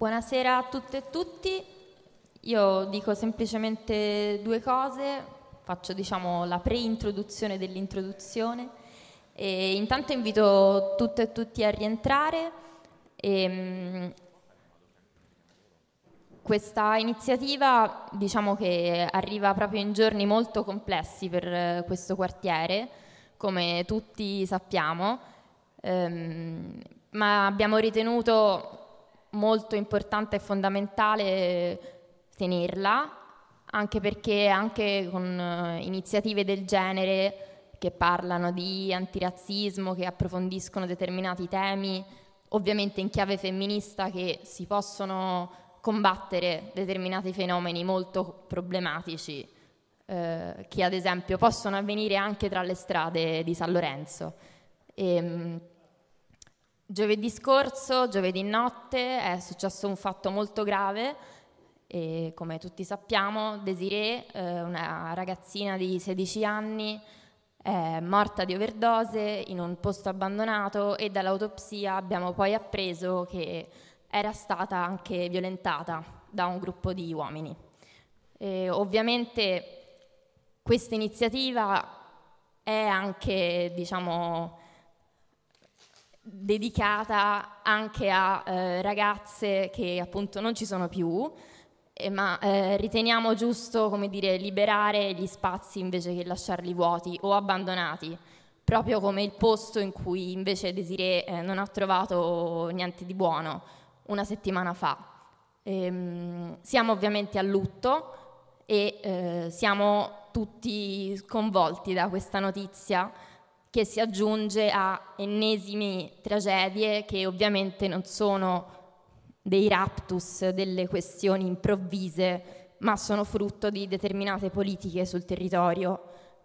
Buonasera a tutte e tutti. Io dico semplicemente due cose, faccio la pre-introduzione dell'introduzione e intanto invito tutte e tutti a rientrare. Questa iniziativa che arriva proprio in giorni molto complessi per questo quartiere, come tutti sappiamo, ma abbiamo ritenuto molto importante e fondamentale tenerla, anche perché anche con iniziative del genere che parlano di antirazzismo, che approfondiscono determinati temi, ovviamente in chiave femminista, che si possono combattere determinati fenomeni molto problematici che ad esempio possono avvenire anche tra le strade di San Lorenzo. Giovedì scorso, giovedì notte, è successo un fatto molto grave e, come tutti sappiamo, Desirée, una ragazzina di 16 anni, è morta di overdose in un posto abbandonato e dall'autopsia abbiamo poi appreso che era stata anche violentata da un gruppo di uomini. Ovviamente questa iniziativa è anche, dedicata anche a ragazze che appunto non ci sono più, ma riteniamo giusto, liberare gli spazi invece che lasciarli vuoti o abbandonati, proprio come il posto in cui invece Desirée non ha trovato niente di buono una settimana fa. Siamo ovviamente a lutto e siamo tutti sconvolti da questa notizia, che si aggiunge a ennesime tragedie che ovviamente non sono dei raptus, delle questioni improvvise, ma sono frutto di determinate politiche sul territorio.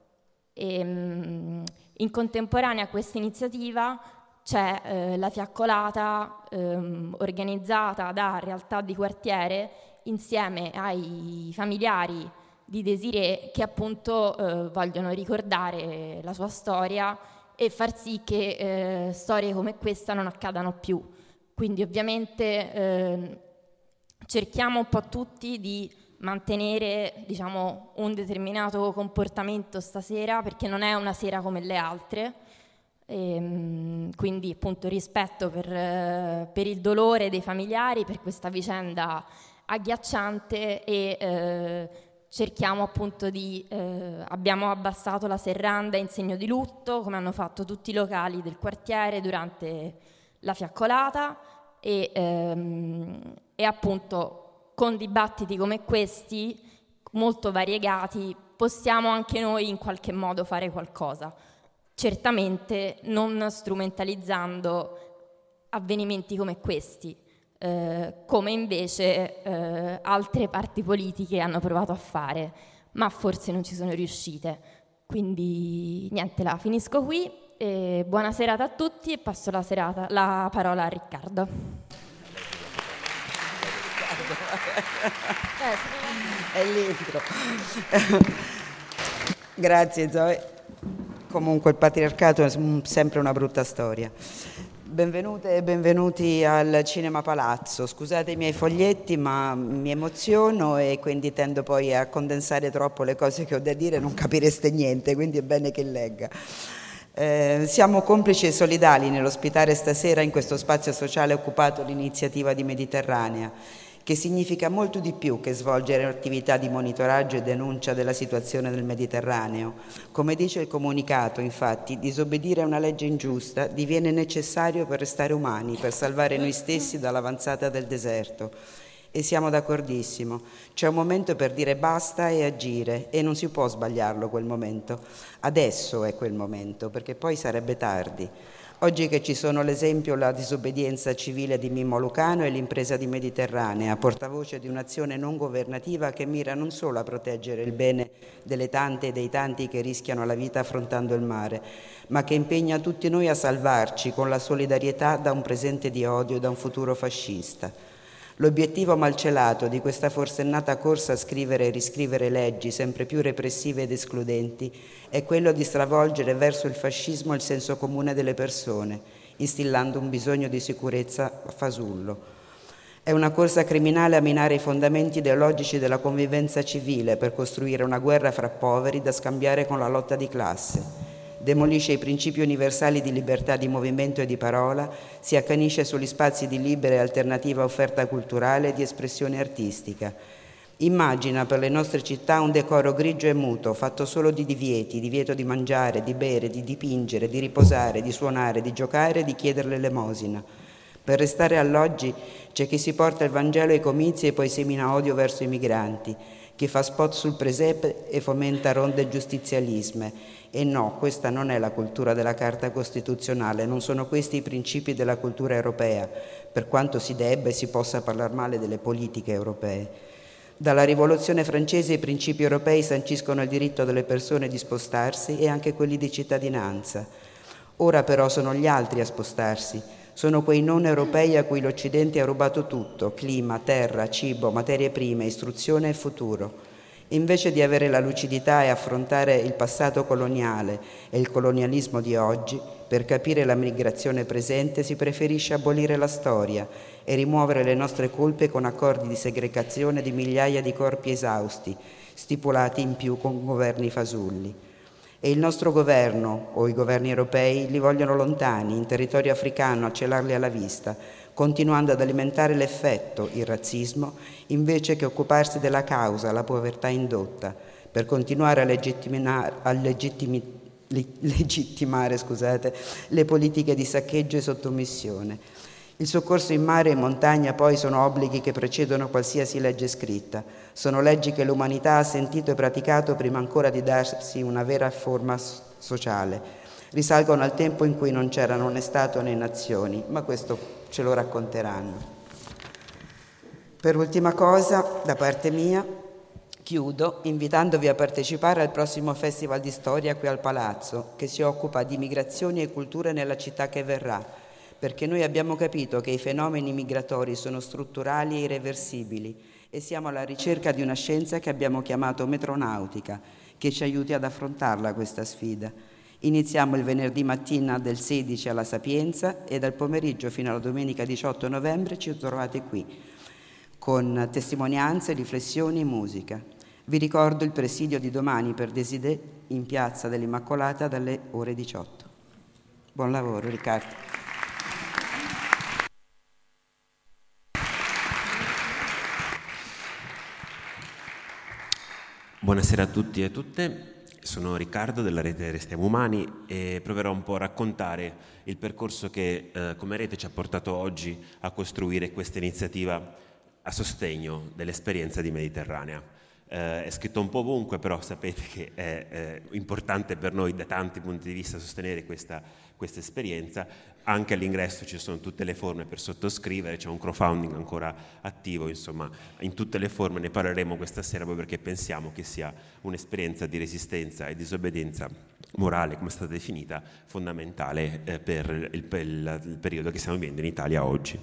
In contemporanea a questa iniziativa c'è la fiaccolata organizzata da realtà di quartiere insieme ai familiari di Desirée, che appunto vogliono ricordare la sua storia e far sì che storie come questa non accadano più. Quindi ovviamente cerchiamo un po' tutti di mantenere un determinato comportamento stasera, perché non è una sera come le altre, quindi appunto rispetto per il dolore dei familiari, per questa vicenda agghiacciante e cerchiamo appunto abbiamo abbassato la serranda in segno di lutto, come hanno fatto tutti i locali del quartiere durante la fiaccolata e appunto con dibattiti come questi, molto variegati, possiamo anche noi in qualche modo fare qualcosa, certamente non strumentalizzando avvenimenti come questi, come invece altre parti politiche hanno provato a fare, ma forse non ci sono riuscite. Quindi niente, finisco qui e buona serata a tutti e passo la parola a Riccardo. È l'intro. Grazie Zoe. Comunque il patriarcato è sempre una brutta storia. Benvenute e benvenuti al Cinema Palazzo. Scusate i miei foglietti, ma mi emoziono e quindi tendo poi a condensare troppo le cose che ho da dire, non capireste niente, quindi è bene che legga. Siamo complici e solidali nell'ospitare stasera in questo spazio sociale occupato l'iniziativa di Mediterranea, che significa molto di più che svolgere attività di monitoraggio e denuncia della situazione del Mediterraneo. Come dice il comunicato, infatti, disobbedire a una legge ingiusta diviene necessario per restare umani, per salvare noi stessi dall'avanzata del deserto. E siamo d'accordissimo. C'è un momento per dire basta e agire, e non si può sbagliarlo quel momento. Adesso è quel momento, perché poi sarebbe tardi. Oggi che ci sono l'esempio, la disobbedienza civile di Mimmo Lucano e l'impresa di Mediterranea, portavoce di un'azione non governativa che mira non solo a proteggere il bene delle tante e dei tanti che rischiano la vita affrontando il mare, ma che impegna tutti noi a salvarci con la solidarietà da un presente di odio e da un futuro fascista. L'obiettivo malcelato di questa forsennata corsa a scrivere e riscrivere leggi sempre più repressive ed escludenti è quello di stravolgere verso il fascismo il senso comune delle persone, instillando un bisogno di sicurezza fasullo. È una corsa criminale a minare i fondamenti ideologici della convivenza civile per costruire una guerra fra poveri da scambiare con la lotta di classe. Demolisce i principi universali di libertà di movimento e di parola, si accanisce sugli spazi di libera e alternativa offerta culturale e di espressione artistica. Immagina per le nostre città un decoro grigio e muto, fatto solo di divieti, divieto di mangiare, di bere, di dipingere, di riposare, di suonare, di giocare e di chiedere l'elemosina. Per restare all'oggi c'è chi si porta il Vangelo ai comizi e poi semina odio verso i migranti, chi fa spot sul presepe e fomenta ronde giustizialisme. E no, questa non è la cultura della Carta Costituzionale, non sono questi i principi della cultura europea, per quanto si debba e si possa parlare male delle politiche europee. Dalla Rivoluzione francese i principi europei sanciscono il diritto delle persone di spostarsi e anche quelli di cittadinanza. Ora però sono gli altri a spostarsi. Sono quei non europei a cui l'Occidente ha rubato tutto: clima, terra, cibo, materie prime, istruzione e futuro. Invece di avere la lucidità e affrontare il passato coloniale e il colonialismo di oggi, per capire la migrazione presente si preferisce abolire la storia e rimuovere le nostre colpe con accordi di segregazione di migliaia di corpi esausti, stipulati in più con governi fasulli. E il nostro governo, o i governi europei, li vogliono lontani, in territorio africano, a celarli alla vista, continuando ad alimentare l'effetto, il razzismo, invece che occuparsi della causa, la povertà indotta, per continuare a legittimare le politiche di saccheggio e sottomissione. Il soccorso in mare e in montagna poi sono obblighi che precedono qualsiasi legge scritta. Sono leggi che l'umanità ha sentito e praticato prima ancora di darsi una vera forma sociale. Risalgono al tempo in cui non c'erano né Stato né nazioni, ma questo ce lo racconteranno. Per ultima cosa, da parte mia, chiudo invitandovi a partecipare al prossimo Festival di Storia qui al Palazzo, che si occupa di migrazioni e culture nella città che verrà, perché noi abbiamo capito che i fenomeni migratori sono strutturali e irreversibili e siamo alla ricerca di una scienza che abbiamo chiamato metronautica, che ci aiuti ad affrontarla questa sfida. Iniziamo il venerdì mattina del 16 alla Sapienza e dal pomeriggio fino alla domenica 18 novembre ci trovate qui, con testimonianze, riflessioni e musica. Vi ricordo il presidio di domani per Desidè in Piazza dell'Immacolata dalle ore 18. Buon lavoro, Riccardo. Buonasera a tutti e a tutte, sono Riccardo della rete Restiamo Umani e proverò un po' a raccontare il percorso che come rete ci ha portato oggi a costruire questa iniziativa a sostegno dell'esperienza di Mediterranea. È scritto un po' ovunque, però sapete che è importante per noi da tanti punti di vista sostenere questa esperienza. Anche all'ingresso ci sono tutte le forme per sottoscrivere, c'è un crowdfunding ancora attivo, insomma in tutte le forme ne parleremo questa sera proprio perché pensiamo che sia un'esperienza di resistenza e disobbedienza morale, come è stata definita, fondamentale per il periodo che stiamo vivendo in Italia oggi.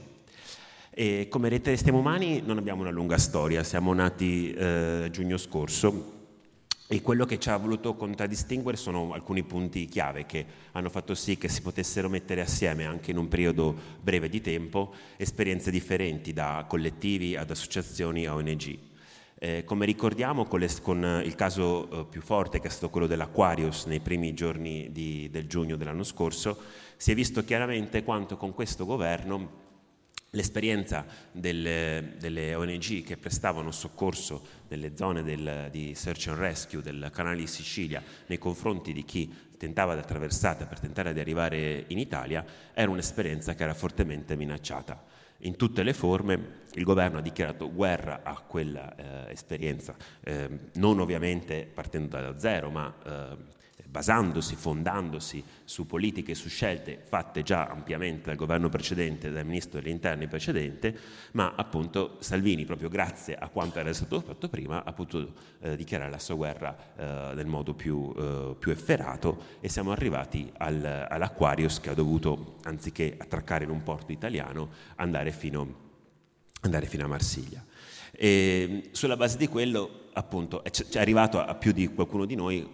E come rete Restiamo Umani non abbiamo una lunga storia, siamo nati giugno scorso e quello che ci ha voluto contraddistinguere sono alcuni punti chiave che hanno fatto sì che si potessero mettere assieme anche in un periodo breve di tempo esperienze differenti da collettivi ad associazioni a ONG. Come ricordiamo con il caso più forte che è stato quello dell'Aquarius nei primi giorni del giugno dell'anno scorso, si è visto chiaramente quanto con questo governo l'esperienza delle ONG che prestavano soccorso nelle zone di search and rescue del canale di Sicilia nei confronti di chi tentava di attraversare per tentare di arrivare in Italia era un'esperienza che era fortemente minacciata. In tutte le forme il governo ha dichiarato guerra a quella esperienza, non ovviamente partendo da zero, ma basandosi, fondandosi su politiche e su scelte fatte già ampiamente dal governo precedente, dal ministro degli interni precedente, ma appunto Salvini, proprio grazie a quanto era stato fatto prima, ha potuto dichiarare la sua guerra nel modo più efferato e siamo arrivati all'Aquarius che ha dovuto, anziché attraccare in un porto italiano, andare fino andare fino a Marsiglia. E sulla base di quello, appunto, è arrivato a più di qualcuno di noi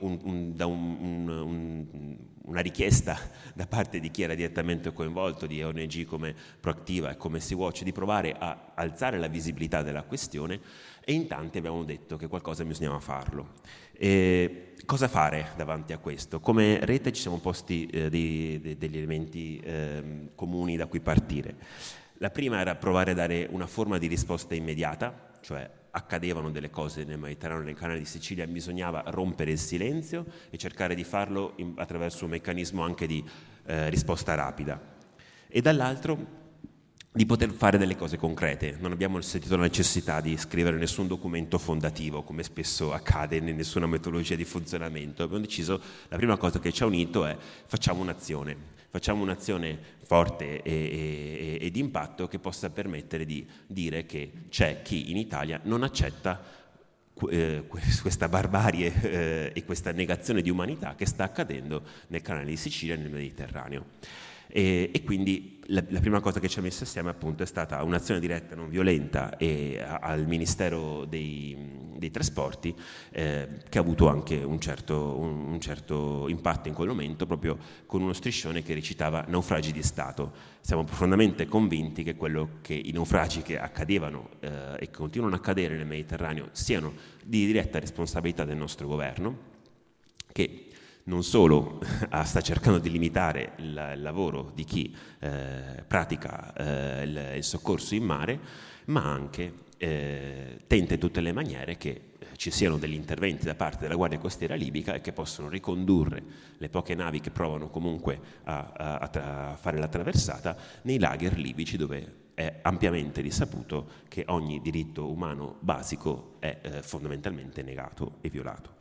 una richiesta da parte di chi era direttamente coinvolto, di ONG come Proactiva e come Sea-Watch, di provare a alzare la visibilità della questione, e in tanti abbiamo detto che qualcosa bisognava farlo. E cosa fare davanti a questo? Come rete ci siamo posti degli elementi comuni da cui partire. La prima era provare a dare una forma di risposta immediata, cioè accadevano delle cose nel Mediterraneo, nel canale di Sicilia, bisognava rompere il silenzio e cercare di farlo attraverso un meccanismo anche di risposta rapida. E dall'altro di poter fare delle cose concrete. Non abbiamo sentito la necessità di scrivere nessun documento fondativo, come spesso accade in nessuna metodologia di funzionamento. Abbiamo deciso, la prima cosa che ci ha unito è facciamo un'azione forte e di impatto che possa permettere di dire che c'è chi in Italia non accetta questa barbarie e questa negazione di umanità che sta accadendo nel canale di Sicilia e nel Mediterraneo. E quindi la prima cosa che ci ha messo assieme, appunto, è stata un'azione diretta non violenta al Ministero dei Trasporti, che ha avuto anche un certo impatto in quel momento, proprio con uno striscione che recitava naufragi di Stato. Siamo profondamente convinti che i naufragi che accadevano e continuano a accadere nel Mediterraneo siano di diretta responsabilità del nostro governo, che non solo sta cercando di limitare il lavoro di chi pratica il soccorso in mare, ma anche tenta in tutte le maniere che ci siano degli interventi da parte della Guardia Costiera libica e che possono ricondurre le poche navi che provano comunque a fare la traversata nei lager libici, dove è ampiamente risaputo che ogni diritto umano basico è fondamentalmente negato e violato.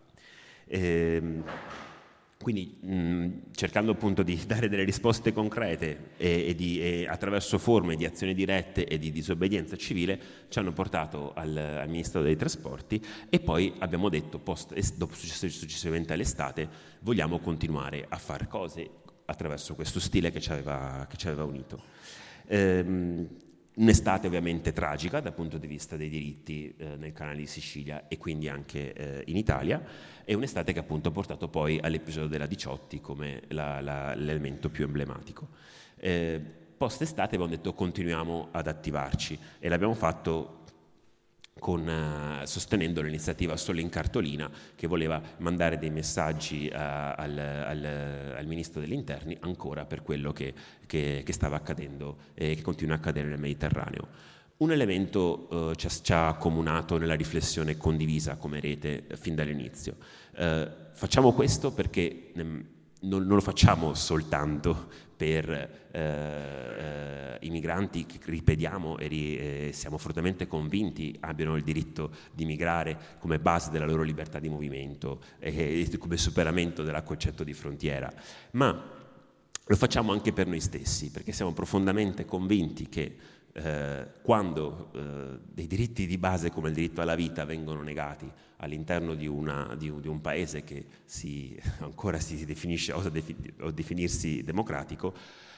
Quindi cercando appunto di dare delle risposte concrete e attraverso forme di azioni dirette e di disobbedienza civile, ci hanno portato al Ministero dei Trasporti, e poi abbiamo detto, successivamente all'estate, vogliamo continuare a fare cose attraverso questo stile che ci aveva unito. Un'estate ovviamente tragica dal punto di vista dei diritti nel canale di Sicilia e quindi anche in Italia, e un'estate che appunto ha portato poi all'episodio della Diciotti come l'elemento più emblematico. Post-estate abbiamo detto continuiamo ad attivarci, e l'abbiamo fatto sostenendo l'iniziativa Sole in Cartolina, che voleva mandare dei messaggi al Ministro degli Interni ancora per quello che stava accadendo e che continua a accadere nel Mediterraneo. Un elemento ci ha accomunato nella riflessione condivisa come rete fin dall'inizio. Facciamo questo perché non lo facciamo soltanto per i migranti che ripetiamo e siamo fortemente convinti abbiano il diritto di migrare come base della loro libertà di movimento e come superamento del concetto di frontiera, ma lo facciamo anche per noi stessi, perché siamo profondamente convinti che quando dei diritti di base come il diritto alla vita vengono negati all'interno di un paese che ancora si definisce osa definirsi democratico,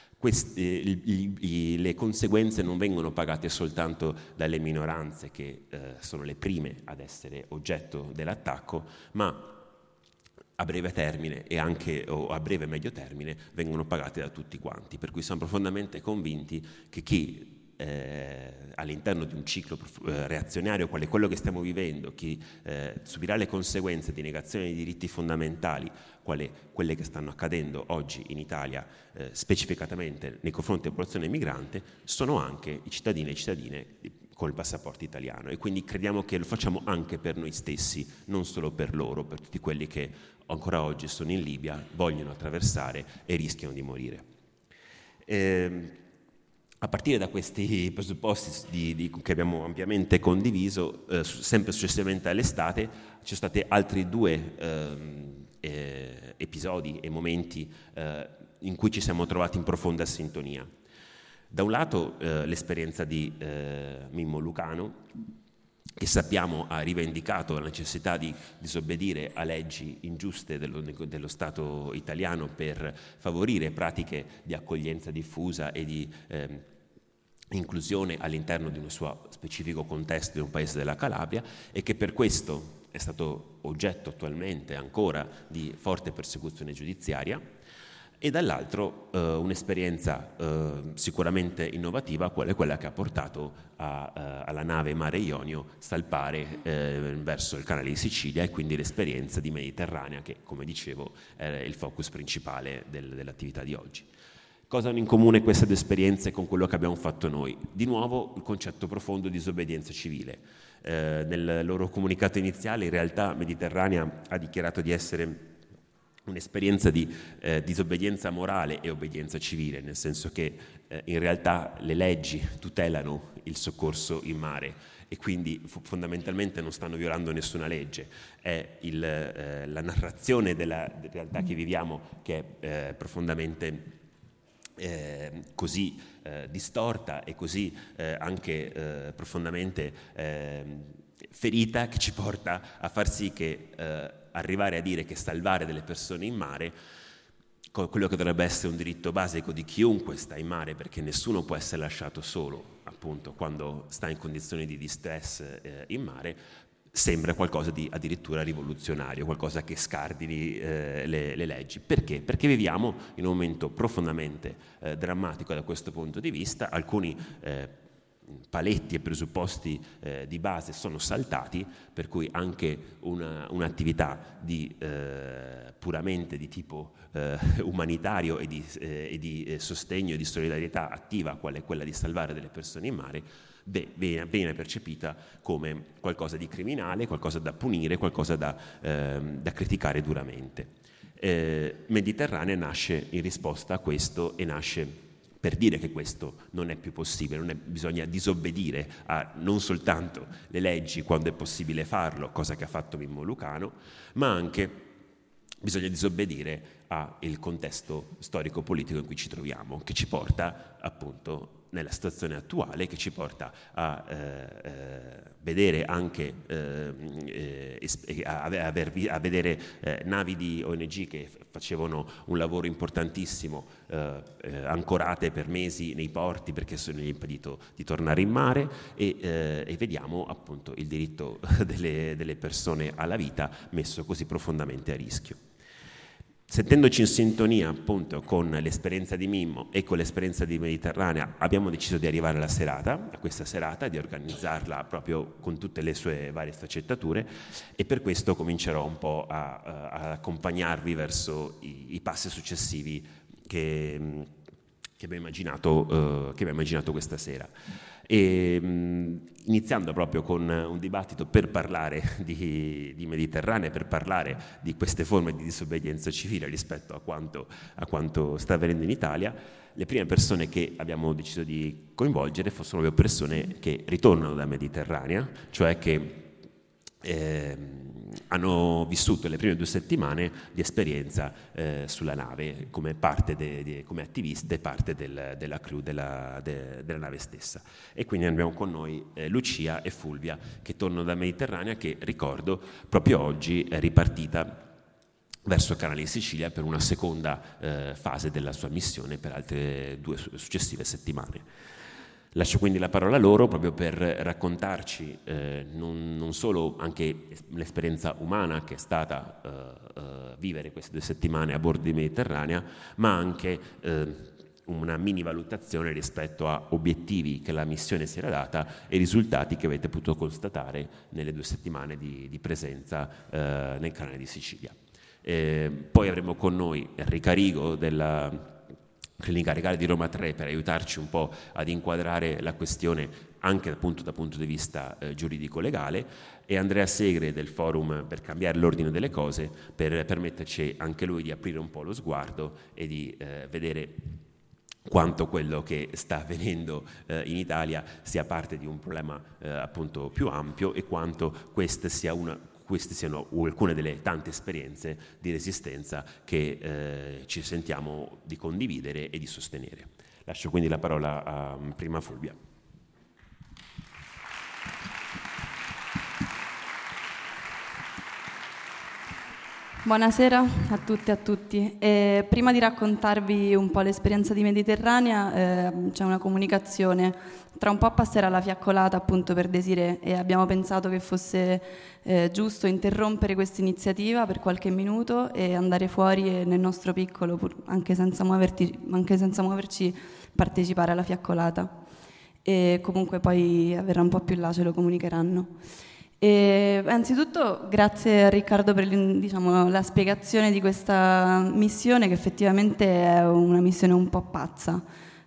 le conseguenze non vengono pagate soltanto dalle minoranze che sono le prime ad essere oggetto dell'attacco, ma a breve termine e anche a breve e medio termine vengono pagate da tutti quanti, per cui siamo profondamente convinti che chi all'interno di un ciclo reazionario quale quello che stiamo vivendo, chi subirà le conseguenze di negazione dei diritti fondamentali, quelle che stanno accadendo oggi in Italia, specificatamente nei confronti della popolazione migrante, sono anche i cittadini e cittadine col passaporto italiano, e quindi crediamo che lo facciamo anche per noi stessi, non solo per loro, per tutti quelli che ancora oggi sono in Libia, vogliono attraversare e rischiano di morire. A partire da questi presupposti che abbiamo ampiamente condiviso, sempre successivamente all'estate, ci sono stati altri due episodi e momenti in cui ci siamo trovati in profonda sintonia. Da un lato l'esperienza di Mimmo Lucano, che sappiamo ha rivendicato la necessità di disobbedire a leggi ingiuste dello Stato italiano per favorire pratiche di accoglienza diffusa e di inclusione all'interno di un suo specifico contesto di un paese della Calabria, e che per questo è stato oggetto attualmente ancora di forte persecuzione giudiziaria, e dall'altro un'esperienza sicuramente innovativa, quella che ha portato alla nave Mare Ionio salpare verso il canale di Sicilia, e quindi l'esperienza di Mediterranea che, come dicevo, è il focus principale dell'attività di oggi. Cosa hanno in comune queste due esperienze con quello che abbiamo fatto noi? Di nuovo il concetto profondo di disobbedienza civile. Nel loro comunicato iniziale in realtà Mediterranea ha dichiarato di essere un'esperienza di disobbedienza morale e obbedienza civile, nel senso che in realtà le leggi tutelano il soccorso in mare e quindi fondamentalmente non stanno violando nessuna legge. È la narrazione della realtà che viviamo che è profondamente così distorta e così anche profondamente ferita, che ci porta a far sì che arrivare a dire che salvare delle persone in mare, quello che dovrebbe essere un diritto basico di chiunque sta in mare, perché nessuno può essere lasciato solo appunto quando sta in condizioni di distress in mare, sembra qualcosa di addirittura rivoluzionario, qualcosa che scardini le leggi. Perché? Perché viviamo in un momento profondamente drammatico da questo punto di vista. Alcuni paletti e presupposti di base sono saltati, per cui anche un'attività puramente di tipo umanitario e di sostegno e di solidarietà attiva, quale è quella di salvare delle persone in mare, viene percepita come qualcosa di criminale, qualcosa da punire, qualcosa da criticare duramente. Mediterranea nasce in risposta a questo e nasce per dire che questo non è più possibile, bisogna disobbedire a non soltanto le leggi quando è possibile farlo, cosa che ha fatto Mimmo Lucano, ma anche bisogna disobbedire al contesto storico-politico in cui ci troviamo, che ci porta appunto nella situazione attuale, che ci porta a vedere anche a vedere navi di ONG che facevano un lavoro importantissimo ancorate per mesi nei porti perché sono impedito di tornare in mare, e vediamo appunto il diritto delle persone alla vita messo così profondamente a rischio. Sentendoci in sintonia appunto con l'esperienza di Mimmo e con l'esperienza di Mediterranea, abbiamo deciso di arrivare a questa serata, di organizzarla proprio con tutte le sue varie sfaccettature, e per questo comincerò un po' a accompagnarvi verso i passi successivi che abbiamo immaginato questa sera. E iniziando proprio con un dibattito per parlare di Mediterranea, per parlare di queste forme di disobbedienza civile rispetto a quanto sta avvenendo in Italia, le prime persone che abbiamo deciso di coinvolgere sono proprio persone che ritornano da Mediterranea, cioè che hanno vissuto le prime 2 settimane di esperienza sulla nave come parte come attiviste, parte della crew della nave stessa. E quindi abbiamo con noi Lucia e Fulvia, che tornano da Mediterranea, che ricordo proprio oggi è ripartita verso il canale di Sicilia per una seconda fase della sua missione per altre 2 successive settimane. Lascio quindi la parola a loro proprio per raccontarci non solo anche l'esperienza umana che è stata vivere queste 2 settimane a bordo di Mediterranea, ma anche una mini valutazione rispetto a obiettivi che la missione si era data e risultati che avete potuto constatare nelle 2 settimane di presenza nel canale di Sicilia. Poi avremo con noi Enrica Rigo della Clinica Regale di Roma 3 per aiutarci un po' ad inquadrare la questione anche dal punto di vista giuridico-legale, e Andrea Segre del Forum per cambiare l'ordine delle cose per permetterci anche lui di aprire un po' lo sguardo e di vedere quanto quello che sta avvenendo in Italia sia parte di un problema appunto più ampio, e quanto queste siano alcune delle tante esperienze di resistenza che ci sentiamo di condividere e di sostenere. Lascio quindi la parola a prima Fulvia. Buonasera a tutte e a tutti. Prima di raccontarvi un po' l'esperienza di Mediterranea, c'è una comunicazione. Tra un po' passerà la fiaccolata appunto per Desirée e abbiamo pensato che fosse giusto interrompere questa iniziativa per qualche minuto e andare fuori nel nostro piccolo, anche senza muoverci, partecipare alla fiaccolata. E comunque poi verrà un po' più là, ce lo comunicheranno. Anzitutto grazie a Riccardo per la spiegazione di questa missione, che effettivamente è una missione un po' pazza.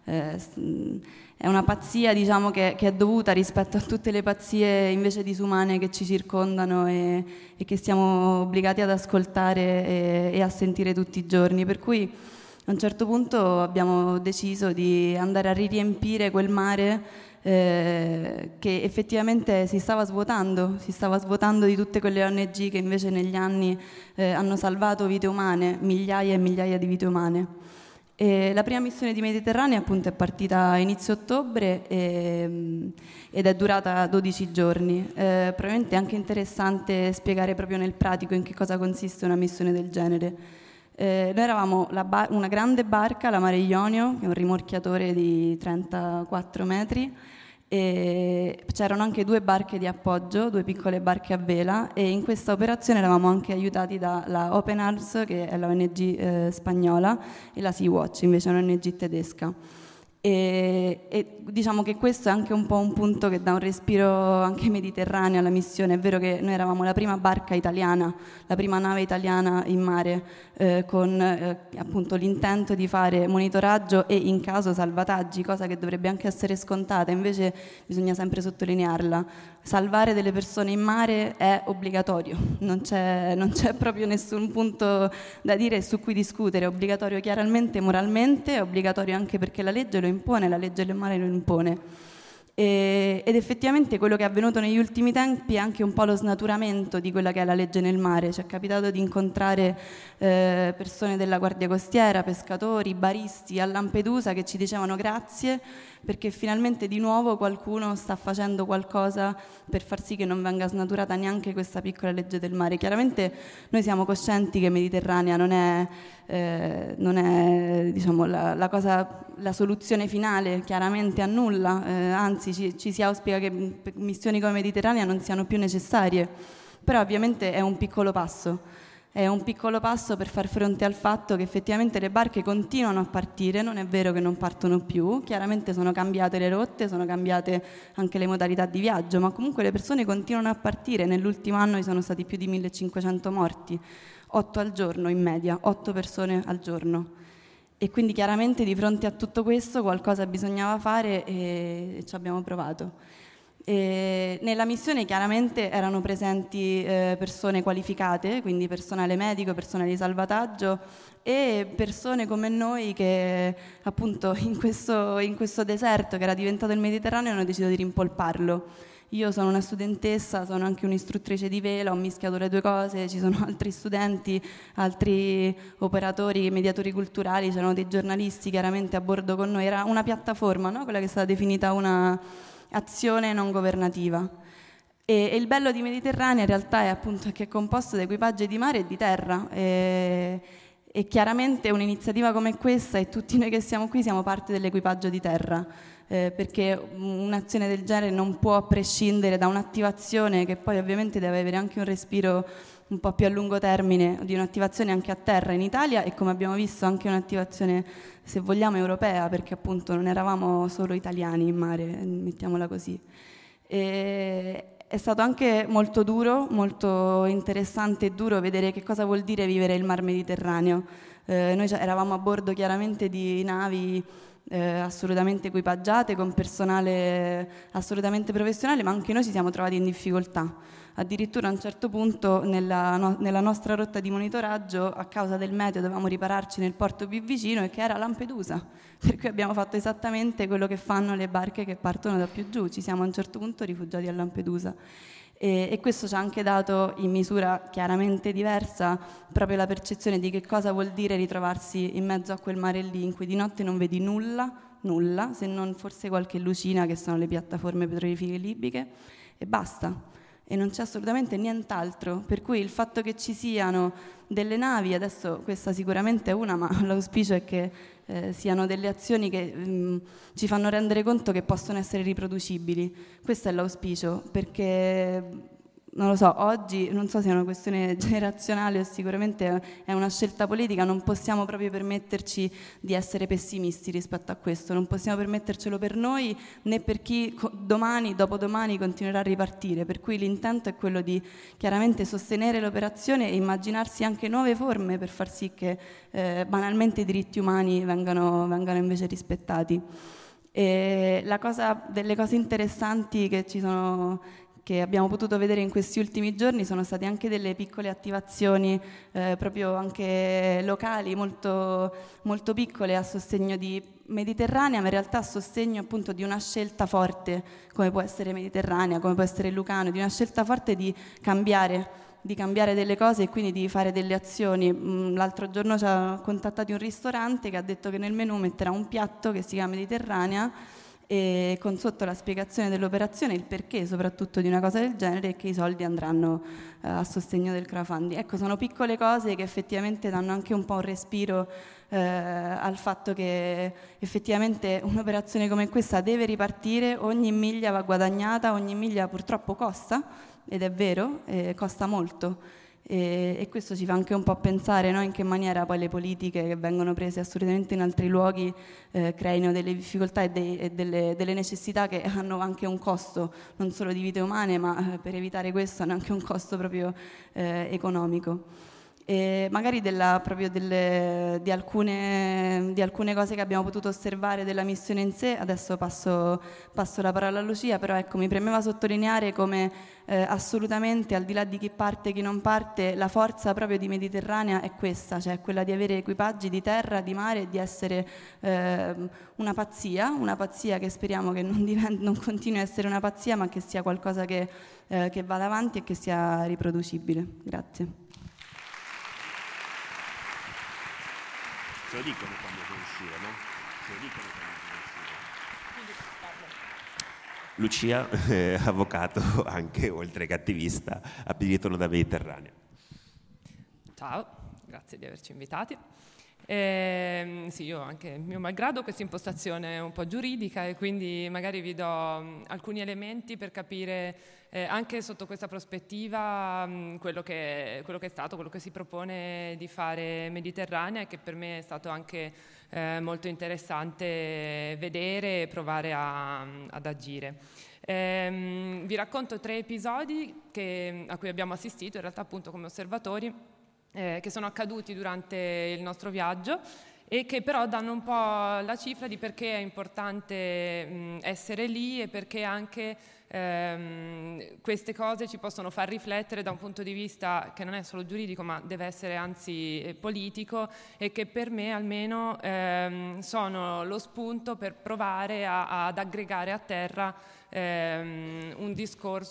È una pazzia che è dovuta rispetto a tutte le pazzie invece disumane che ci circondano e che siamo obbligati ad ascoltare e a sentire tutti i giorni. Per cui a un certo punto abbiamo deciso di andare a riempire quel mare che effettivamente si stava svuotando di tutte quelle ONG che invece negli anni hanno salvato vite umane, migliaia e migliaia di vite umane. La prima missione di Mediterranea appunto è partita a inizio ottobre ed è durata 12 giorni. Probabilmente è anche interessante spiegare proprio nel pratico in che cosa consiste una missione del genere. Noi eravamo una grande barca, la Mare Ionio, che è un rimorchiatore di 34 metri, e c'erano anche 2 barche di appoggio, 2 piccole barche a vela, e in questa operazione eravamo anche aiutati dalla Open Arms, che è la ONG spagnola, e la Sea-Watch, invece è un'ONG tedesca. E diciamo che questo è anche un po' un punto che dà un respiro anche mediterraneo alla missione. È vero che noi eravamo la prima barca italiana, la prima nave italiana in mare, con appunto l'intento di fare monitoraggio e in caso salvataggi, cosa che dovrebbe anche essere scontata, invece bisogna sempre sottolinearla. Salvare delle persone in mare è obbligatorio, non c'è proprio nessun punto da dire su cui discutere, è obbligatorio chiaramente, moralmente, è obbligatorio anche perché la legge lo impone, la legge del mare lo impone. Ed effettivamente quello che è avvenuto negli ultimi tempi è anche un po' lo snaturamento di quella che è la legge nel mare. Ci è capitato di incontrare persone della Guardia Costiera, pescatori, baristi a Lampedusa che ci dicevano grazie perché finalmente di nuovo qualcuno sta facendo qualcosa per far sì che non venga snaturata neanche questa piccola legge del mare. Chiaramente noi siamo coscienti che Mediterranea non è diciamo, la soluzione finale, chiaramente a nulla, anzi ci si auspica che missioni come Mediterranea non siano più necessarie, però ovviamente è un piccolo passo. È un piccolo passo per far fronte al fatto che effettivamente le barche continuano a partire, non è vero che non partono più, chiaramente sono cambiate le rotte, sono cambiate anche le modalità di viaggio, ma comunque le persone continuano a partire. Nell'ultimo anno ci sono stati più di 1500 morti, 8 al giorno in media, 8 persone al giorno. E quindi chiaramente di fronte a tutto questo qualcosa bisognava fare e ci abbiamo provato. Nella missione chiaramente erano presenti persone qualificate, quindi personale medico, personale di salvataggio e persone come noi che appunto in questo deserto che era diventato il Mediterraneo hanno deciso di rimpolparlo. Io sono una studentessa, sono anche un'istruttrice di vela, ho mischiato le due cose, ci sono altri studenti, altri operatori, mediatori culturali, c'erano dei giornalisti chiaramente a bordo con noi, era una piattaforma, no? Quella che è stata definita una azione non governativa. E il bello di Mediterranea in realtà è appunto che è composto da equipaggi di mare e di terra e chiaramente un'iniziativa come questa e tutti noi che siamo qui siamo parte dell'equipaggio di terra perché un'azione del genere non può prescindere da un'attivazione che poi ovviamente deve avere anche un respiro un po' più a lungo termine di un'attivazione anche a terra in Italia e come abbiamo visto anche un'attivazione se vogliamo europea perché appunto non eravamo solo italiani in mare, mettiamola così. È stato anche molto duro, molto interessante e duro vedere che cosa vuol dire vivere il Mar Mediterraneo. Noi eravamo a bordo chiaramente di navi assolutamente equipaggiate, con personale assolutamente professionale, ma anche noi ci siamo trovati in difficoltà. Addirittura a un certo punto nella nostra rotta di monitoraggio, a causa del meteo, dovevamo ripararci nel porto più vicino e che era Lampedusa, per cui abbiamo fatto esattamente quello che fanno le barche che partono da più giù, ci siamo a un certo punto rifugiati a Lampedusa. E questo ci ha anche dato, in misura chiaramente diversa, proprio la percezione di che cosa vuol dire ritrovarsi in mezzo a quel mare lì in cui di notte non vedi nulla, se non forse qualche lucina che sono le piattaforme petrolifere libiche, e basta. e non c'è assolutamente nient'altro, per cui il fatto che ci siano delle navi, adesso questa sicuramente è una, ma l'auspicio è che siano delle azioni che ci fanno rendere conto che possono essere riproducibili. Questo è l'auspicio, perché non lo so, oggi non so se è una questione generazionale o sicuramente è una scelta politica, non possiamo proprio permetterci di essere pessimisti rispetto a questo, non possiamo permettercelo per noi né per chi domani, dopodomani continuerà a ripartire, per cui l'intento è quello di chiaramente sostenere l'operazione e immaginarsi anche nuove forme per far sì che banalmente i diritti umani vengano invece rispettati. E delle cose interessanti che abbiamo potuto vedere in questi ultimi giorni sono state anche delle piccole attivazioni proprio anche locali molto, molto piccole a sostegno di Mediterranea, ma in realtà a sostegno appunto di una scelta forte come può essere Mediterranea, come può essere Lucano, di una scelta forte di cambiare delle cose e quindi di fare delle azioni. L'altro giorno ci ha contattati un ristorante che ha detto che nel menù metterà un piatto che si chiama Mediterranea e con sotto la spiegazione dell'operazione, il perché soprattutto di una cosa del genere, e che i soldi andranno a sostegno del crowdfunding. Ecco, sono piccole cose che effettivamente danno anche un po' un respiro al fatto che effettivamente un'operazione come questa deve ripartire, ogni miglia va guadagnata, ogni miglia purtroppo costa, ed è vero, costa molto. E questo ci fa anche un po' pensare, no? In che maniera poi le politiche che vengono prese assolutamente in altri luoghi creino delle difficoltà e delle necessità che hanno anche un costo non solo di vite umane, ma per evitare questo hanno anche un costo proprio economico. E magari proprio di alcune cose che abbiamo potuto osservare della missione in sé, adesso passo la parola a Lucia, però ecco, mi premeva sottolineare come assolutamente, al di là di chi parte e chi non parte, la forza proprio di Mediterranea è questa, cioè quella di avere equipaggi di terra, di mare e di essere una pazzia che speriamo che non continui a essere una pazzia, ma che sia qualcosa che vada avanti e che sia riproducibile. Grazie. Se lo dicono quando può uscire, no? Se lo dicono quando può uscire. Lucia, avvocato anche, oltre che attivista, a Pietono da Mediterranea. Ciao, grazie di averci invitati. Sì, io anche mio malgrado questa impostazione è un po' giuridica e quindi magari vi do alcuni elementi per capire anche sotto questa prospettiva quello che è stato, quello che si propone di fare Mediterranea, e che per me è stato anche molto interessante vedere e provare ad agire. Vi racconto 3 episodi a cui abbiamo assistito in realtà appunto come osservatori, che sono accaduti durante il nostro viaggio e che però danno un po' la cifra di perché è importante essere lì e perché anche queste cose ci possono far riflettere da un punto di vista che non è solo giuridico ma deve essere anzi politico, e che per me almeno sono lo spunto per provare ad aggregare a terra un discorso,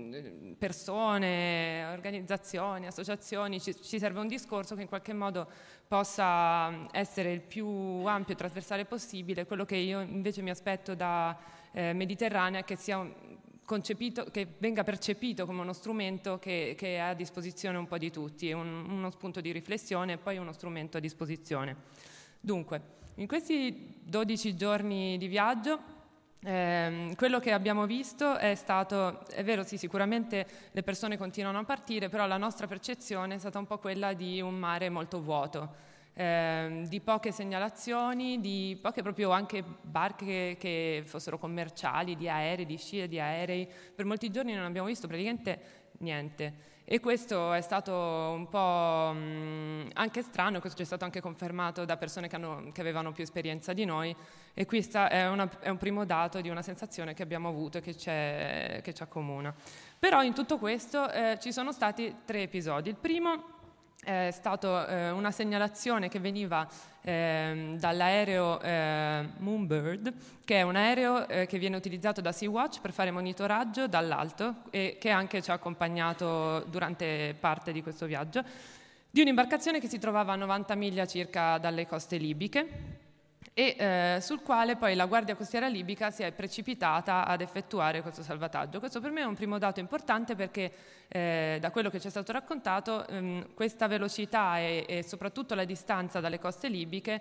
persone, organizzazioni, associazioni, ci serve un discorso che in qualche modo possa essere il più ampio e trasversale possibile. Quello che io invece mi aspetto da Mediterranea è che sia che venga percepito come uno strumento che è a disposizione un po' di tutti, uno spunto di riflessione e poi uno strumento a disposizione. Dunque, in questi 12 giorni di viaggio quello che abbiamo visto è stato, è vero sì, sicuramente le persone continuano a partire, però la nostra percezione è stata un po' quella di un mare molto vuoto, di poche segnalazioni, di poche proprio anche barche che fossero commerciali, di aerei, di scie di aerei. Per molti giorni non abbiamo visto praticamente niente. E questo è stato un po' anche strano, questo ci è stato anche confermato da persone che avevano più esperienza di noi, e questo è un primo dato di una sensazione che abbiamo avuto e che ci accomuna. Però in tutto questo ci sono stati 3 episodi. Il primo è stato una segnalazione che veniva dall'aereo Moonbird, che è un aereo che viene utilizzato da Sea-Watch per fare monitoraggio dall'alto e che anche ci ha accompagnato durante parte di questo viaggio, di un'imbarcazione che si trovava a 90 miglia circa dalle coste libiche e sul quale poi la Guardia Costiera libica si è precipitata ad effettuare questo salvataggio. Questo per me è un primo dato importante perché da quello che ci è stato raccontato questa velocità e soprattutto la distanza dalle coste libiche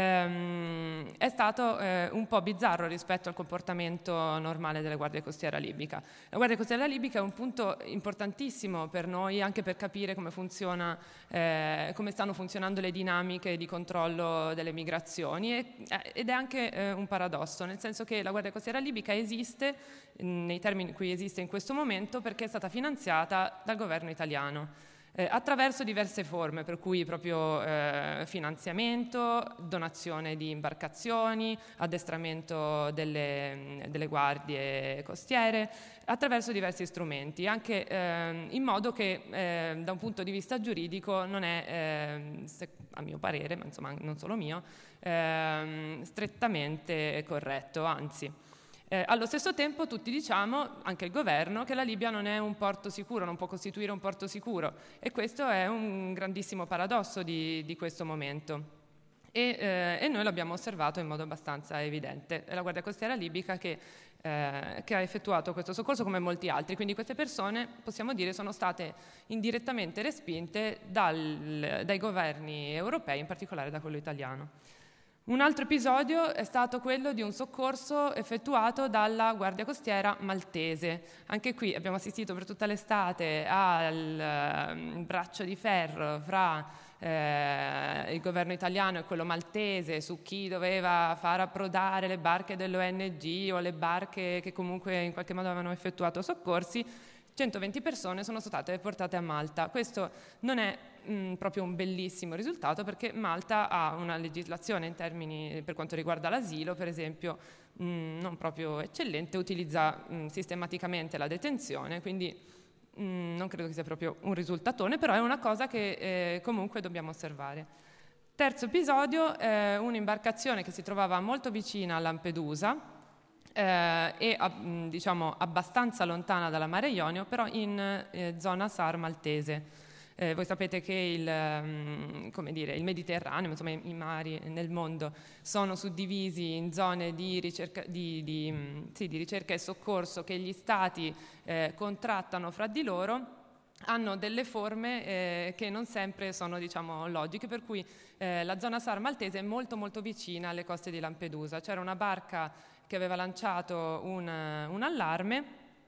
è stato un po' bizzarro rispetto al comportamento normale della Guardia Costiera libica. La Guardia Costiera libica è un punto importantissimo per noi anche per capire come funziona, come stanno funzionando le dinamiche di controllo delle migrazioni ed è anche un paradosso, nel senso che la Guardia Costiera libica esiste nei termini in cui esiste in questo momento perché è stata finanziata dal governo italiano attraverso diverse forme, per cui proprio finanziamento, donazione di imbarcazioni, addestramento delle guardie costiere, attraverso diversi strumenti, anche in modo che da un punto di vista giuridico non è, a mio parere, ma insomma non solo mio, strettamente corretto, anzi. Allo stesso tempo tutti diciamo, anche il governo, che la Libia non è un porto sicuro, non può costituire un porto sicuro e questo è un grandissimo paradosso di questo momento e noi l'abbiamo osservato in modo abbastanza evidente. È la Guardia Costiera libica che ha effettuato questo soccorso come molti altri, quindi queste persone possiamo dire sono state indirettamente respinte dai governi europei, in particolare da quello italiano. Un altro episodio è stato quello di un soccorso effettuato dalla Guardia Costiera maltese. Anche qui abbiamo assistito per tutta l'estate al braccio di ferro fra il governo italiano e quello maltese su chi doveva far approdare le barche dell'ONG o le barche che comunque in qualche modo avevano effettuato soccorsi. 120 persone sono state portate a Malta. Questo non è proprio un bellissimo risultato perché Malta ha una legislazione in termini per quanto riguarda l'asilo, per esempio, non proprio eccellente, utilizza sistematicamente la detenzione, quindi non credo che sia proprio un risultatone, però è una cosa che comunque dobbiamo osservare. Terzo episodio, un'imbarcazione che si trovava molto vicina a Lampedusa, e diciamo abbastanza lontana dalla Mare Ionio, però in zona SAR maltese. Voi sapete che il Mediterraneo, insomma i mari nel mondo sono suddivisi in zone di ricerca, di ricerca e soccorso che gli stati contrattano fra di loro. Hanno delle forme che non sempre sono diciamo logiche, per cui la zona SAR maltese è molto molto vicina alle coste di Lampedusa. C'era una barca che aveva lanciato un allarme,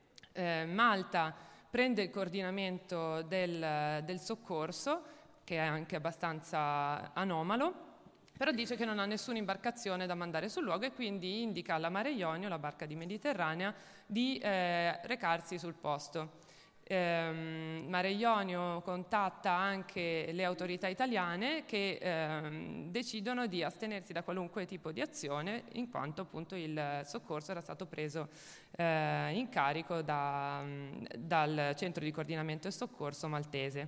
Malta prende il coordinamento del soccorso, che è anche abbastanza anomalo, però dice che non ha nessuna imbarcazione da mandare sul luogo e quindi indica alla Mare Ionio, la barca di Mediterranea, di recarsi sul posto. Mare Ionio contatta anche le autorità italiane che decidono di astenersi da qualunque tipo di azione in quanto appunto il soccorso era stato preso in carico dal centro di coordinamento e soccorso maltese.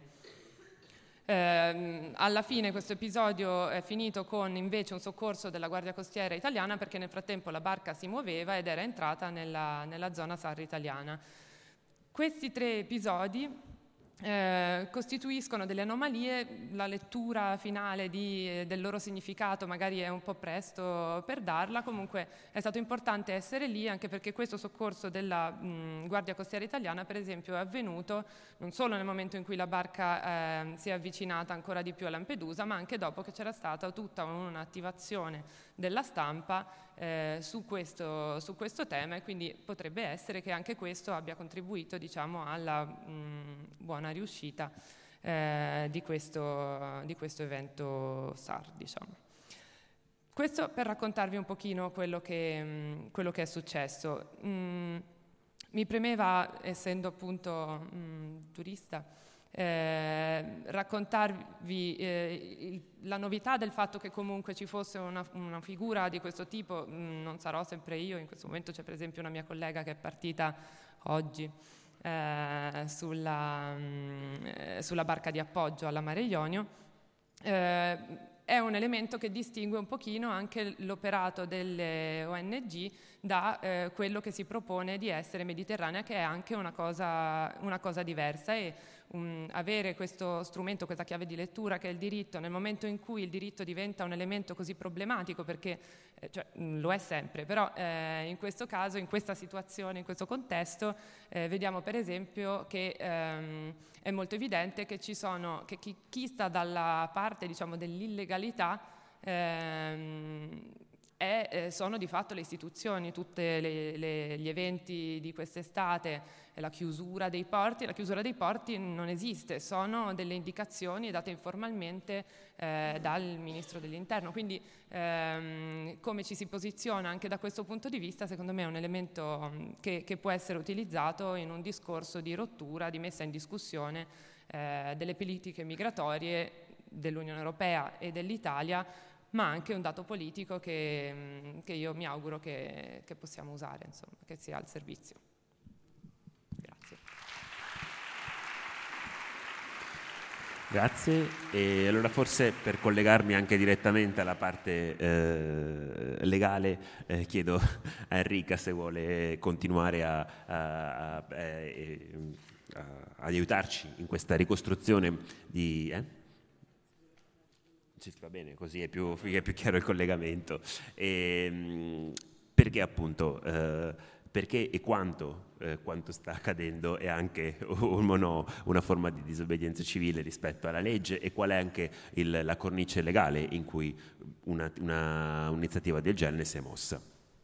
Alla fine questo episodio è finito con invece un soccorso della Guardia Costiera italiana perché nel frattempo la barca si muoveva ed era entrata nella zona SAR italiana. Questi tre episodi costituiscono delle anomalie, la lettura finale del loro significato magari è un po' presto per darla, comunque è stato importante essere lì anche perché questo soccorso della Guardia Costiera italiana per esempio è avvenuto non solo nel momento in cui la barca si è avvicinata ancora di più a Lampedusa, ma anche dopo che c'era stata tutta un'attivazione della stampa su questo tema e quindi potrebbe essere che anche questo abbia contribuito diciamo alla buona riuscita di questo evento SAR, diciamo. Questo per raccontarvi un pochino quello che è successo. Mi premeva, essendo appunto giurista, raccontarvi la novità del fatto che comunque ci fosse una figura di questo tipo. Non sarò sempre io, in questo momento c'è per esempio una mia collega che è partita oggi sulla barca di appoggio alla Mare Ionio. È un elemento che distingue un pochino anche l'operato delle ONG da quello che si propone di essere mediterranea, che è anche una cosa diversa e avere questo strumento, questa chiave di lettura che è il diritto, nel momento in cui il diritto diventa un elemento così problematico, perché lo è sempre, però in questo caso, in questa situazione, in questo contesto, vediamo per esempio che è molto evidente che che chi sta dalla parte, diciamo, dell'illegalità sono di fatto le istituzioni, tutti gli eventi di quest'estate, la chiusura dei porti non esiste, sono delle indicazioni date informalmente dal Ministro dell'Interno, quindi come ci si posiziona anche da questo punto di vista, secondo me è un elemento che può essere utilizzato in un discorso di rottura, di messa in discussione delle politiche migratorie dell'Unione Europea e dell'Italia, ma anche un dato politico che io mi auguro che possiamo usare, insomma, che sia al servizio. Grazie. Grazie. E allora forse per collegarmi anche direttamente alla parte legale, chiedo a Enrica se vuole continuare ad aiutarci in questa ricostruzione di... Va bene, così è più chiaro il collegamento. Perché appunto, perché e quanto sta accadendo è anche una forma di disobbedienza civile rispetto alla legge, e qual è anche la cornice legale in cui un'iniziativa del genere si è mossa.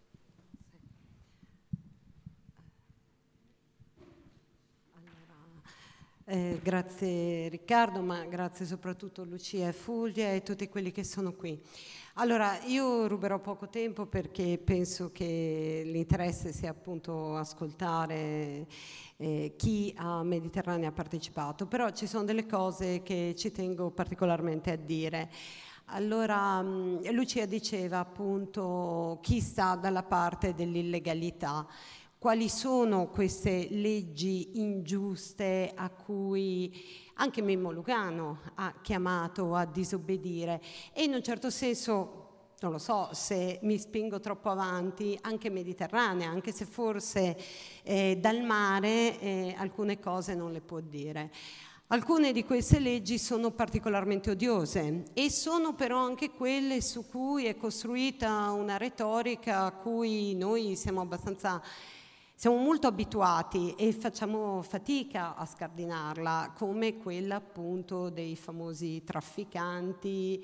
Grazie Riccardo, ma grazie soprattutto Lucia e Fulvia e tutti quelli che sono qui. Allora, io ruberò poco tempo perché penso che l'interesse sia appunto ascoltare chi a Mediterranea ha partecipato, però ci sono delle cose che ci tengo particolarmente a dire. Allora, Lucia diceva appunto chi sta dalla parte dell'illegalità. Quali sono queste leggi ingiuste a cui anche Mimmo Lucano ha chiamato a disobbedire? E in un certo senso, non lo so se mi spingo troppo avanti, anche Mediterranea, anche se forse dal mare alcune cose non le può dire. Alcune di queste leggi sono particolarmente odiose e sono però anche quelle su cui è costruita una retorica a cui noi siamo molto abituati e facciamo fatica a scardinarla, come quella appunto dei famosi trafficanti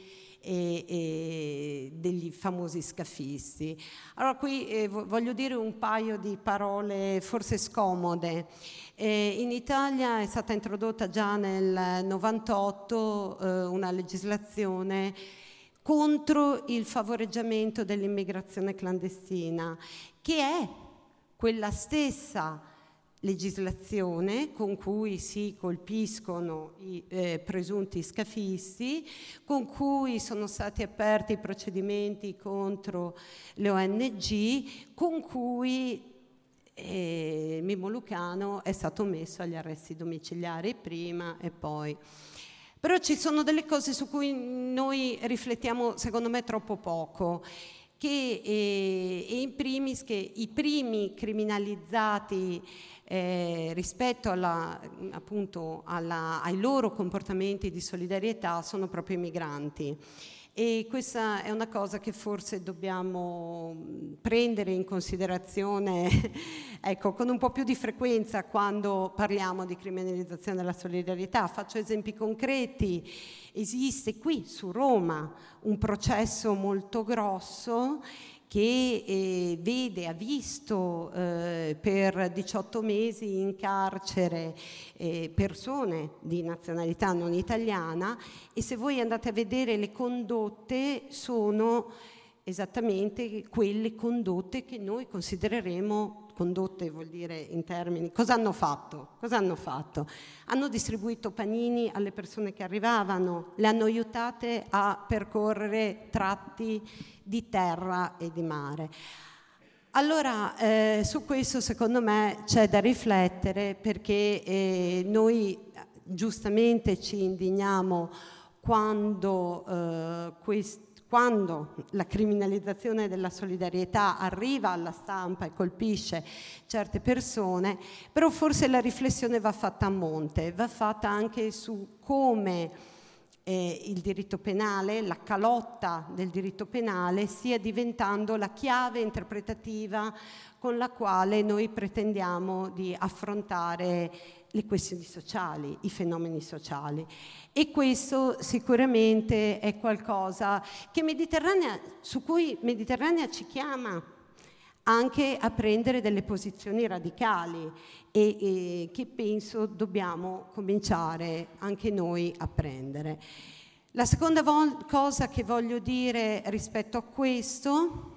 e degli famosi scafisti. Allora qui voglio dire un paio di parole forse scomode. In Italia è stata introdotta già nel 98 una legislazione contro il favoreggiamento dell'immigrazione clandestina, che è quella stessa legislazione con cui si colpiscono i presunti scafisti, con cui sono stati aperti i procedimenti contro le ONG, con cui Mimmo Lucano è stato messo agli arresti domiciliari prima e poi. Però ci sono delle cose su cui noi riflettiamo, secondo me, troppo poco. E in primis che i primi criminalizzati rispetto ai loro comportamenti di solidarietà sono proprio i migranti. E questa è una cosa che forse dobbiamo prendere in considerazione ecco, con un po' più di frequenza quando parliamo di criminalizzazione della solidarietà. Faccio esempi concreti. Esiste qui su Roma un processo molto grosso che ha visto per 18 mesi in carcere persone di nazionalità non italiana, e se voi andate a vedere le condotte sono esattamente quelle condotte che noi considereremo condotte, vuol dire in termini, cosa hanno fatto? Hanno distribuito panini alle persone che arrivavano, le hanno aiutate a percorrere tratti di terra e di mare. Allora, su questo secondo me c'è da riflettere, perché noi giustamente ci indigniamo quando quando la criminalizzazione della solidarietà arriva alla stampa e colpisce certe persone, però forse la riflessione va fatta a monte, va fatta anche su come il diritto penale, la calotta del diritto penale stia diventando la chiave interpretativa con la quale noi pretendiamo di affrontare le questioni sociali, i fenomeni sociali. E questo sicuramente è qualcosa che su cui Mediterranea ci chiama anche a prendere delle posizioni radicali e che penso dobbiamo cominciare anche noi a prendere. La seconda cosa che voglio dire rispetto a questo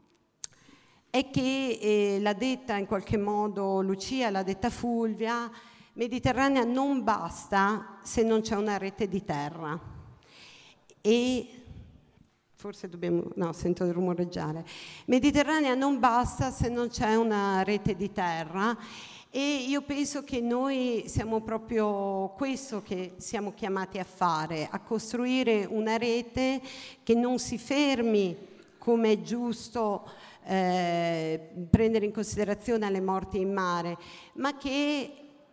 è che l'ha detta in qualche modo Lucia, l'ha detta Fulvia, Mediterranea non basta se non c'è una rete di terra. E forse sento il rumoreggiare. Mediterranea non basta se non c'è una rete di terra, e io penso che noi siamo proprio questo che siamo chiamati a fare, a costruire una rete che non si fermi, come è giusto prendere in considerazione le morti in mare, ma che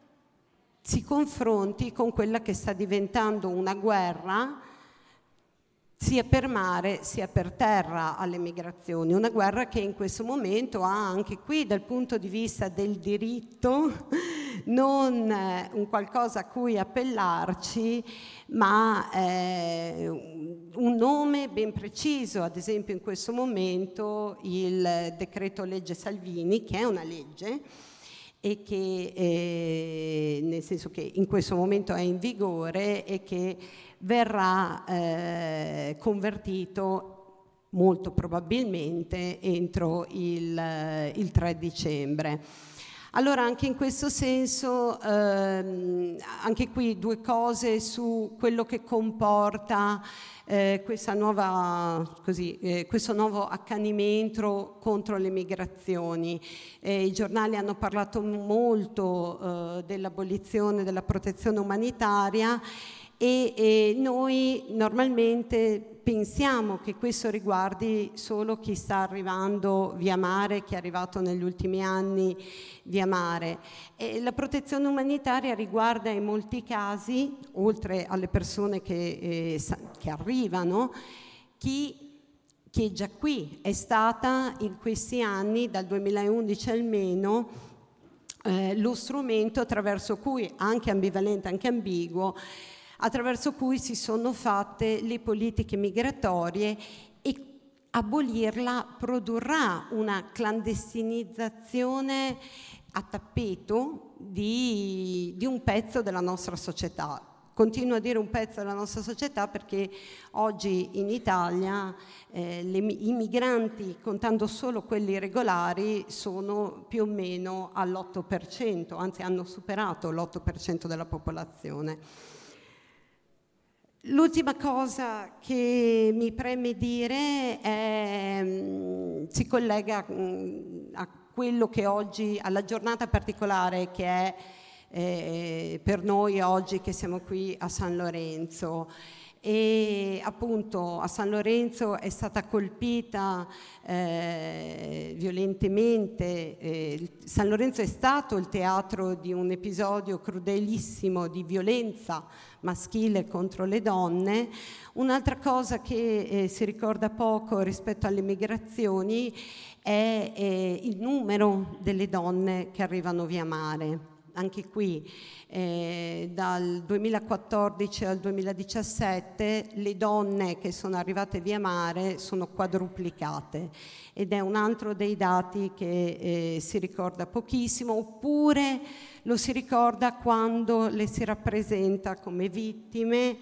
si confronti con quella che sta diventando una guerra sia per mare sia per terra alle migrazioni, una guerra che in questo momento ha anche qui dal punto di vista del diritto non un qualcosa a cui appellarci, ma un nome ben preciso. Ad esempio in questo momento il decreto legge Salvini, che è una legge e che nel senso che in questo momento è in vigore e che verrà convertito molto probabilmente entro il 3 dicembre. Allora anche in questo senso, anche qui due cose su quello che comporta questo nuovo accanimento contro le migrazioni. I giornali hanno parlato molto dell'abolizione della protezione umanitaria e noi normalmente pensiamo che questo riguardi solo chi sta arrivando via mare, chi è arrivato negli ultimi anni via mare. E la protezione umanitaria riguarda in molti casi, oltre alle persone che arrivano, chi è già qui, è stata in questi anni, dal 2011 almeno, lo strumento attraverso cui, anche ambivalente, anche ambiguo, attraverso cui si sono fatte le politiche migratorie, e abolirla produrrà una clandestinizzazione a tappeto di un pezzo della nostra società. Continuo a dire un pezzo della nostra società perché oggi in Italia i migranti, contando solo quelli regolari, sono più o meno all'8%, anzi hanno superato l'8% della popolazione. L'ultima cosa che mi preme dire si collega a quello che oggi, alla giornata particolare che è per noi oggi che siamo qui a San Lorenzo. E appunto a San Lorenzo è stata colpita violentemente. San Lorenzo è stato il teatro di un episodio crudelissimo di violenza maschile contro le donne. Un'altra cosa che si ricorda poco rispetto alle migrazioni è il numero delle donne che arrivano via mare. Anche qui dal 2014 al 2017 le donne che sono arrivate via mare sono quadruplicate, ed è un altro dei dati che si ricorda pochissimo, oppure lo si ricorda quando le si rappresenta come vittime,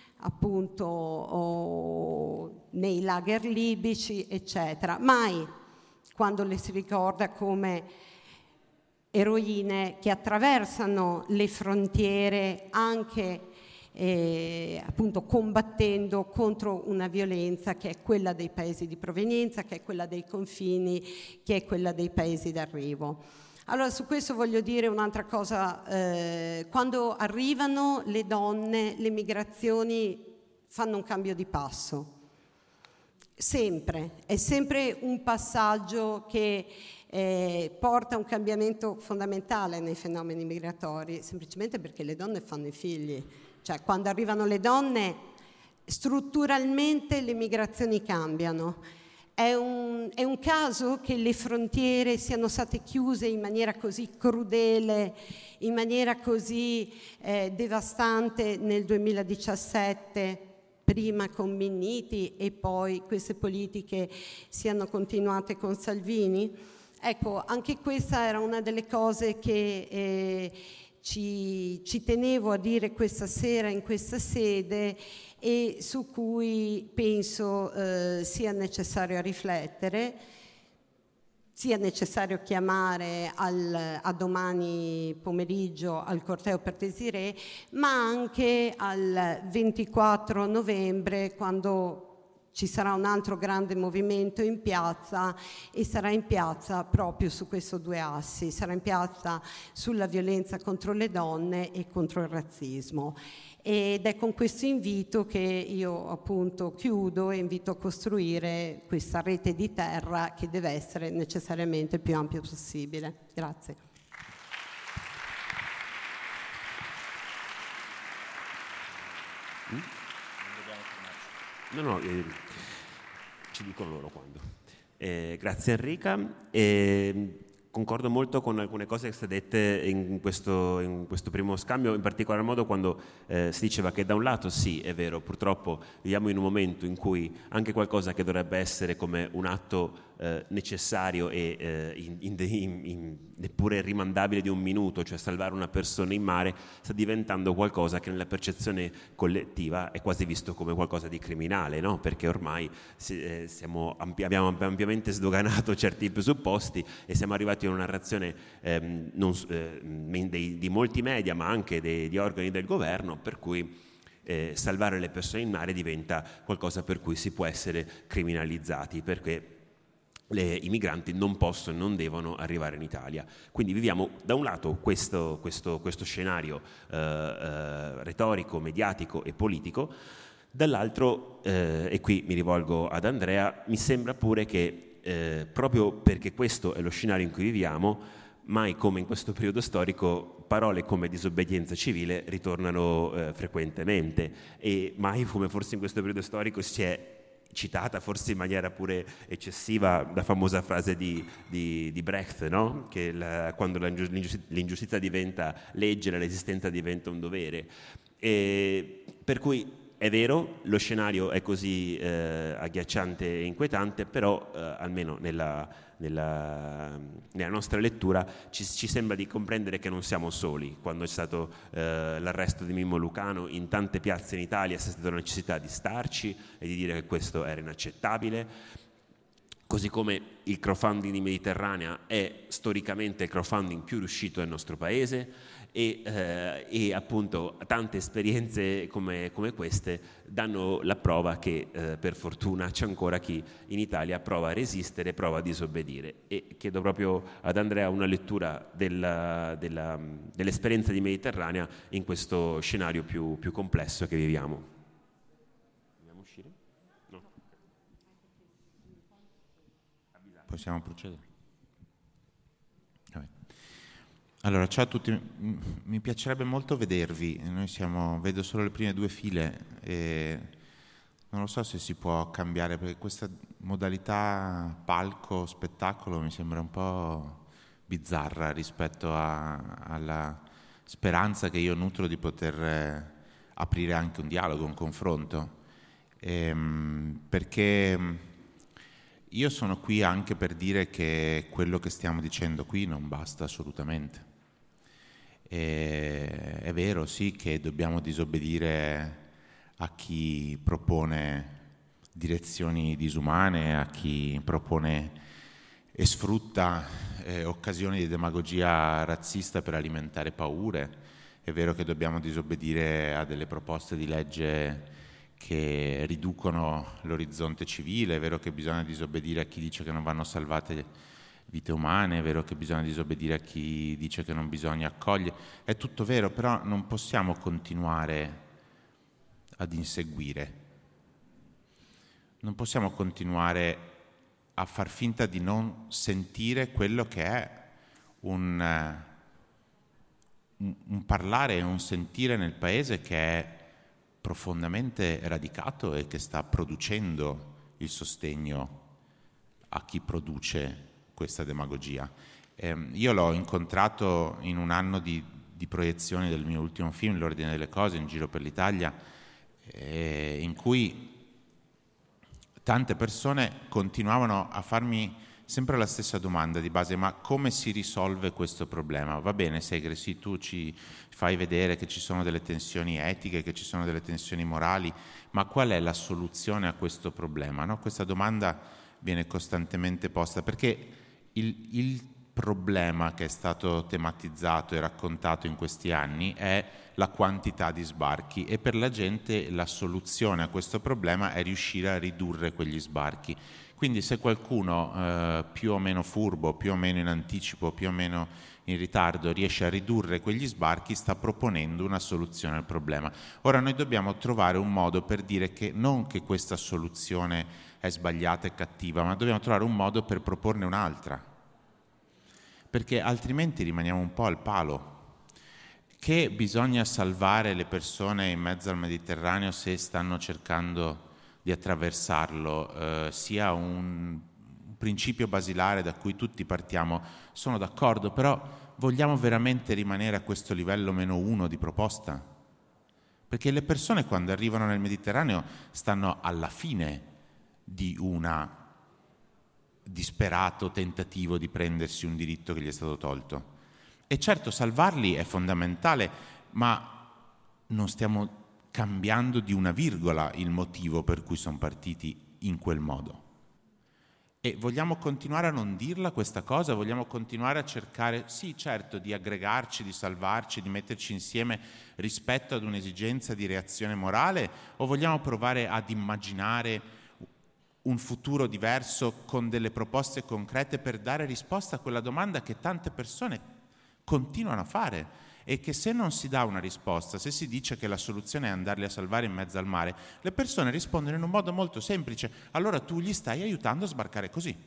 appunto nei lager libici, eccetera. Mai quando le si ricorda come eroine che attraversano le frontiere anche appunto combattendo contro una violenza che è quella dei paesi di provenienza, che è quella dei confini, che è quella dei paesi d'arrivo. Allora su questo voglio dire un'altra cosa. Quando arrivano le donne, le migrazioni fanno un cambio di passo. è sempre un passaggio che porta a un cambiamento fondamentale nei fenomeni migratori, semplicemente perché le donne fanno i figli. Cioè, quando arrivano le donne, strutturalmente le migrazioni cambiano. È un caso che le frontiere siano state chiuse in maniera così crudele, in maniera così devastante nel 2017, prima con Minniti e poi queste politiche siano continuate con Salvini. Ecco, anche questa era una delle cose che ci tenevo a dire questa sera in questa sede e su cui penso sia necessario riflettere, sia necessario chiamare a domani pomeriggio al corteo per Desirée, ma anche al 24 novembre, quando ci sarà un altro grande movimento in piazza, e sarà in piazza proprio su questi due assi, sarà in piazza sulla violenza contro le donne e contro il razzismo. Ed è con questo invito che io appunto chiudo e invito a costruire questa rete di terra che deve essere necessariamente il più ampia possibile. Grazie. No, ci dicono loro quando. Grazie Enrica. Concordo molto con alcune cose che sono dette in questo primo scambio, in particolar modo quando si diceva che da un lato sì, è vero, purtroppo viviamo in un momento in cui anche qualcosa che dovrebbe essere come un atto necessario e neppure rimandabile di un minuto, cioè salvare una persona in mare, sta diventando qualcosa che nella percezione collettiva è quasi visto come qualcosa di criminale, no? Perché ormai abbiamo ampiamente sdoganato certi presupposti e siamo arrivati a una narrazione di molti media, ma anche di organi del governo, per cui salvare le persone in mare diventa qualcosa per cui si può essere criminalizzati, perché i migranti non possono e non devono arrivare in Italia. Quindi viviamo da un lato questo scenario retorico, mediatico e politico, dall'altro, e qui mi rivolgo ad Andrea, mi sembra pure che proprio perché questo è lo scenario in cui viviamo, mai come in questo periodo storico parole come disobbedienza civile ritornano frequentemente, e mai come forse in questo periodo storico si è citata, forse in maniera pure eccessiva, la famosa frase di Brecht, no? Che quando l'ingiustizia diventa legge, la resistenza diventa un dovere. Per cui è vero, lo scenario è così agghiacciante e inquietante, però almeno nella nostra lettura ci sembra di comprendere che non siamo soli. Quando c'è stato l'arresto di Mimmo Lucano, in tante piazze in Italia c'è stata la necessità di starci e di dire che questo era inaccettabile. Così come il crowdfunding di Mediterranea è storicamente il crowdfunding più riuscito del nostro paese, e appunto tante esperienze come queste danno la prova che per fortuna c'è ancora chi in Italia prova a resistere, prova a disobbedire. E chiedo proprio ad Andrea una lettura dell'esperienza di Mediterranea in questo scenario più complesso che viviamo. Dobbiamo uscire? No. Possiamo procedere? Allora, ciao a tutti, mi piacerebbe molto vedervi, vedo solo le prime due file e non lo so se si può cambiare, perché questa modalità palco, spettacolo mi sembra un po' bizzarra rispetto alla speranza che io nutro di poter aprire anche un dialogo, un confronto, perché io sono qui anche per dire che quello che stiamo dicendo qui non basta assolutamente. È vero, sì, che dobbiamo disobbedire a chi propone direzioni disumane, a chi propone e sfrutta occasioni di demagogia razzista per alimentare paure. È vero che dobbiamo disobbedire a delle proposte di legge che riducono l'orizzonte civile, è vero che bisogna disobbedire a chi dice che non vanno salvate vite umane, è vero che bisogna disobbedire a chi dice che non bisogna accogliere, è tutto vero, però non possiamo continuare ad inseguire. non possiamo continuare a far finta di non sentire quello che è un parlare e un sentire nel paese che è profondamente radicato e che sta producendo il sostegno a chi produce questa demagogia. Io l'ho incontrato in un anno di proiezioni del mio ultimo film, L'ordine delle cose, in giro per l'Italia, in cui tante persone continuavano a farmi sempre la stessa domanda di base: ma come si risolve questo problema? Va bene, Segre, sì, tu ci fai vedere che ci sono delle tensioni etiche, che ci sono delle tensioni morali, ma qual è la soluzione a questo problema? No? Questa domanda viene costantemente posta, perché il problema che è stato tematizzato e raccontato in questi anni è la quantità di sbarchi, e per la gente la soluzione a questo problema è riuscire a ridurre quegli sbarchi. Quindi se qualcuno più o meno furbo, più o meno in anticipo, più o meno in ritardo riesce a ridurre quegli sbarchi, sta proponendo una soluzione al problema. Ora noi dobbiamo trovare un modo per dire che non che questa soluzione è sbagliata e cattiva, ma dobbiamo trovare un modo per proporne un'altra, perché altrimenti rimaniamo un po' al palo. Che bisogna salvare le persone in mezzo al Mediterraneo se stanno cercando di attraversarlo, sia un principio basilare da cui tutti partiamo, sono d'accordo, però vogliamo veramente rimanere a questo livello -1 di proposta? Perché le persone quando arrivano nel Mediterraneo stanno alla fine di un disperato tentativo di prendersi un diritto che gli è stato tolto. E certo, salvarli è fondamentale, ma non stiamo cambiando di una virgola il motivo per cui sono partiti in quel modo. E vogliamo continuare a non dirla questa cosa? Vogliamo continuare a cercare, sì certo, di aggregarci, di salvarci, di metterci insieme rispetto ad un'esigenza di reazione morale, o vogliamo provare ad immaginare un futuro diverso con delle proposte concrete per dare risposta a quella domanda che tante persone continuano a fare? E che se non si dà una risposta, se si dice che la soluzione è andarli a salvare in mezzo al mare, le persone rispondono in un modo molto semplice: allora tu gli stai aiutando a sbarcare così.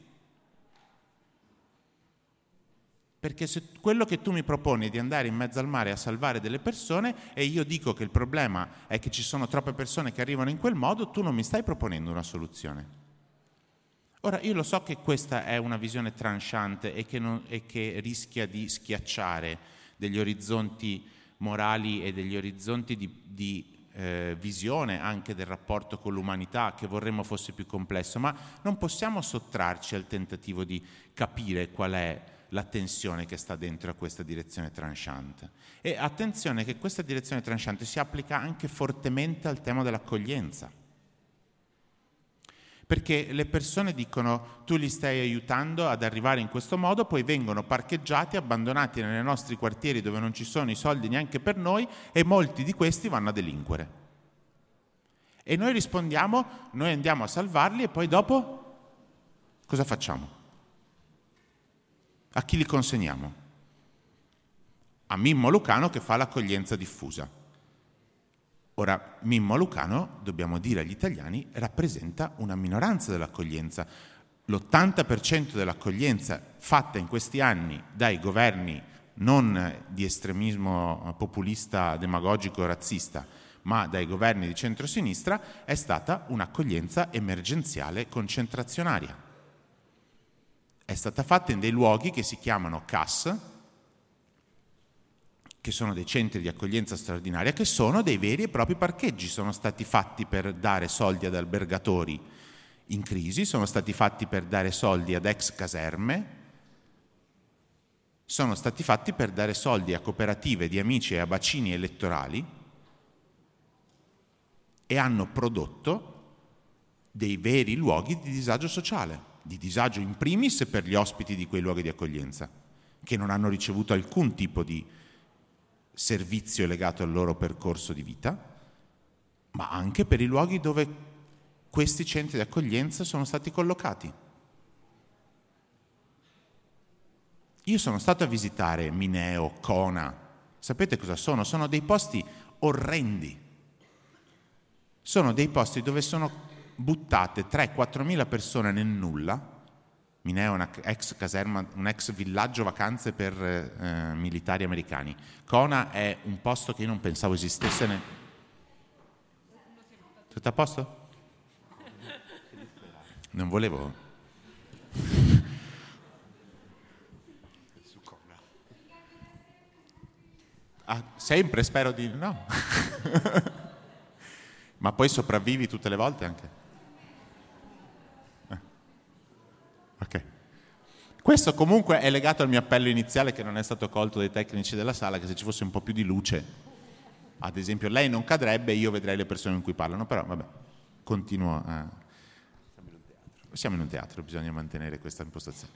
Perché se quello che tu mi proponi è di andare in mezzo al mare a salvare delle persone e io dico che il problema è che ci sono troppe persone che arrivano in quel modo, tu non mi stai proponendo una soluzione. Ora, io lo so che questa è una visione tranchante e che rischia di schiacciare degli orizzonti morali e degli orizzonti di visione anche del rapporto con l'umanità che vorremmo fosse più complesso, ma non possiamo sottrarci al tentativo di capire qual è la tensione che sta dentro a questa direzione tranchante. E attenzione che questa direzione tranchante si applica anche fortemente al tema dell'accoglienza. Perché le persone dicono: tu li stai aiutando ad arrivare in questo modo, poi vengono parcheggiati, abbandonati nei nostri quartieri dove non ci sono i soldi neanche per noi, e molti di questi vanno a delinquere. E noi rispondiamo: noi andiamo a salvarli e poi dopo cosa facciamo? A chi li consegniamo? A Mimmo Lucano che fa l'accoglienza diffusa. Ora, Mimmo Lucano, dobbiamo dire agli italiani, rappresenta una minoranza dell'accoglienza. L'80% dell'accoglienza fatta in questi anni dai governi non di estremismo populista, demagogico, razzista, ma dai governi di centrosinistra, è stata un'accoglienza emergenziale concentrazionaria. È stata fatta in dei luoghi che si chiamano CAS, che sono dei centri di accoglienza straordinaria, che sono dei veri e propri parcheggi. Sono stati fatti per dare soldi ad albergatori in crisi, sono stati fatti per dare soldi ad ex caserme, sono stati fatti per dare soldi a cooperative di amici e a bacini elettorali, e hanno prodotto dei veri luoghi di disagio sociale, di disagio in primis per gli ospiti di quei luoghi di accoglienza, che non hanno ricevuto alcun tipo di servizio legato al loro percorso di vita, ma anche per i luoghi dove questi centri di accoglienza sono stati collocati. Io sono stato a visitare Mineo, Cona. Sapete cosa sono? Sono dei posti orrendi. Sono dei posti dove sono buttate 3-4 mila persone nel nulla. Mineo è una ex caserma, un ex villaggio vacanze per militari americani. Kona è un posto che io non pensavo esistesse. Tutto a posto? Non volevo. Sempre spero di no. Ma poi sopravvivi tutte le volte anche. Ok. Questo comunque è legato al mio appello iniziale che non è stato colto dai tecnici della sala, che se ci fosse un po' più di luce, ad esempio, lei non cadrebbe e io vedrei le persone con cui parlano, però vabbè, continuo a... Siamo in un teatro, bisogna mantenere questa impostazione.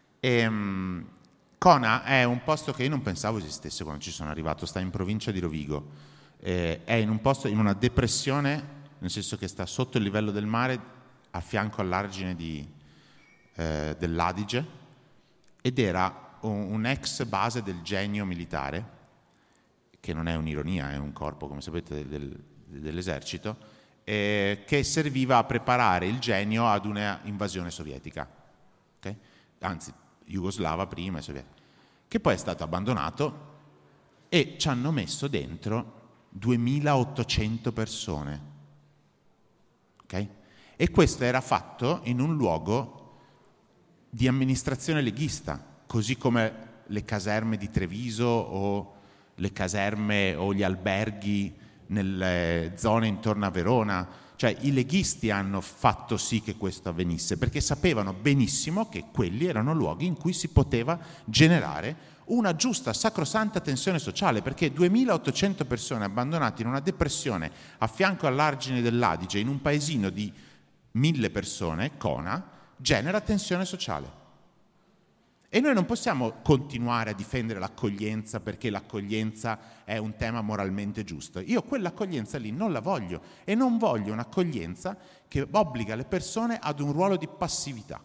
Kona è un posto che io non pensavo esistesse quando ci sono arrivato, sta in provincia di Rovigo, è in un posto, in una depressione, nel senso che sta sotto il livello del mare, a fianco all'argine dell'Adige, ed era un ex base del genio militare, che non è un'ironia, è un corpo, come sapete, dell'esercito, che serviva a preparare il genio ad una invasione sovietica, okay? Anzi, jugoslava prima e sovietica, che poi è stato abbandonato e ci hanno messo dentro 2800 persone, okay? E questo era fatto in un luogo di amministrazione leghista, così come le caserme di Treviso o le caserme o gli alberghi nelle zone intorno a Verona. Cioè i leghisti hanno fatto sì che questo avvenisse, perché sapevano benissimo che quelli erano luoghi in cui si poteva generare una giusta, sacrosanta tensione sociale, perché 2800 persone abbandonate in una depressione a fianco all'argine dell'Adige, in un paesino di 1000 persone, Kona, genera tensione sociale. E noi non possiamo continuare a difendere l'accoglienza perché l'accoglienza è un tema moralmente giusto. Io quell'accoglienza lì non la voglio, e non voglio un'accoglienza che obbliga le persone ad un ruolo di passività.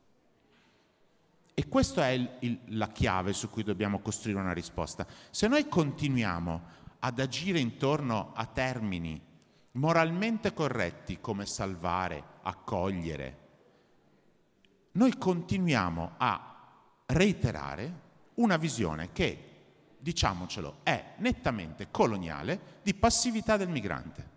E questa è la chiave su cui dobbiamo costruire una risposta. Se noi continuiamo ad agire intorno a termini moralmente corretti come salvare, accogliere, noi continuiamo a reiterare una visione che, diciamocelo, è nettamente coloniale di passività del migrante.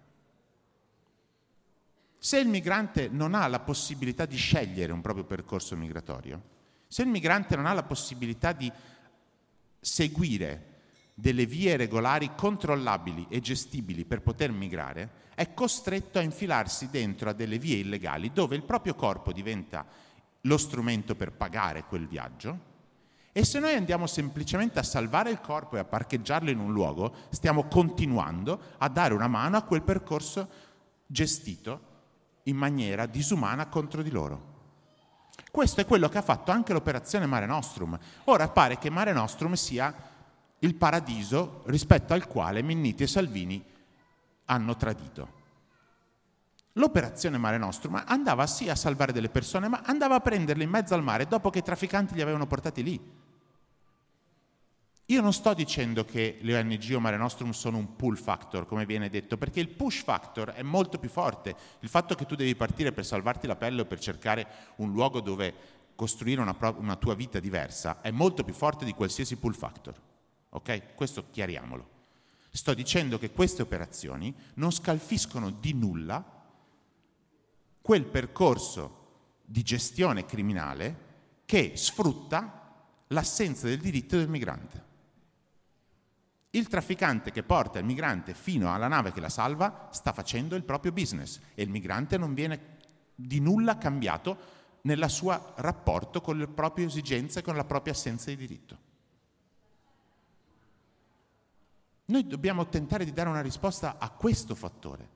Se il migrante non ha la possibilità di scegliere un proprio percorso migratorio, se il migrante non ha la possibilità di seguire delle vie regolari controllabili e gestibili per poter migrare, è costretto a infilarsi dentro a delle vie illegali dove il proprio corpo diventa lo strumento per pagare quel viaggio. E se noi andiamo semplicemente a salvare il corpo e a parcheggiarlo in un luogo, stiamo continuando a dare una mano a quel percorso gestito in maniera disumana contro di loro. Questo è quello che ha fatto anche l'operazione Mare Nostrum. Ora pare che Mare Nostrum sia il paradiso rispetto al quale Minniti e Salvini hanno tradito. L'operazione Mare Nostrum andava sì a salvare delle persone, ma andava a prenderle in mezzo al mare dopo che i trafficanti li avevano portati lì. Io non sto dicendo che le ONG o Mare Nostrum sono un pull factor, come viene detto, perché il push factor è molto più forte. Il fatto che tu devi partire per salvarti la pelle o per cercare un luogo dove costruire una tua vita diversa è molto più forte di qualsiasi pull factor. Ok? Questo chiariamolo. Sto dicendo che queste operazioni non scalfiscono di nulla quel percorso di gestione criminale che sfrutta l'assenza del diritto del migrante. Il trafficante che porta il migrante fino alla nave che la salva sta facendo il proprio business e il migrante non viene di nulla cambiato nel suo rapporto con le proprie esigenze e con la propria assenza di diritto. Noi dobbiamo tentare di dare una risposta a questo fattore.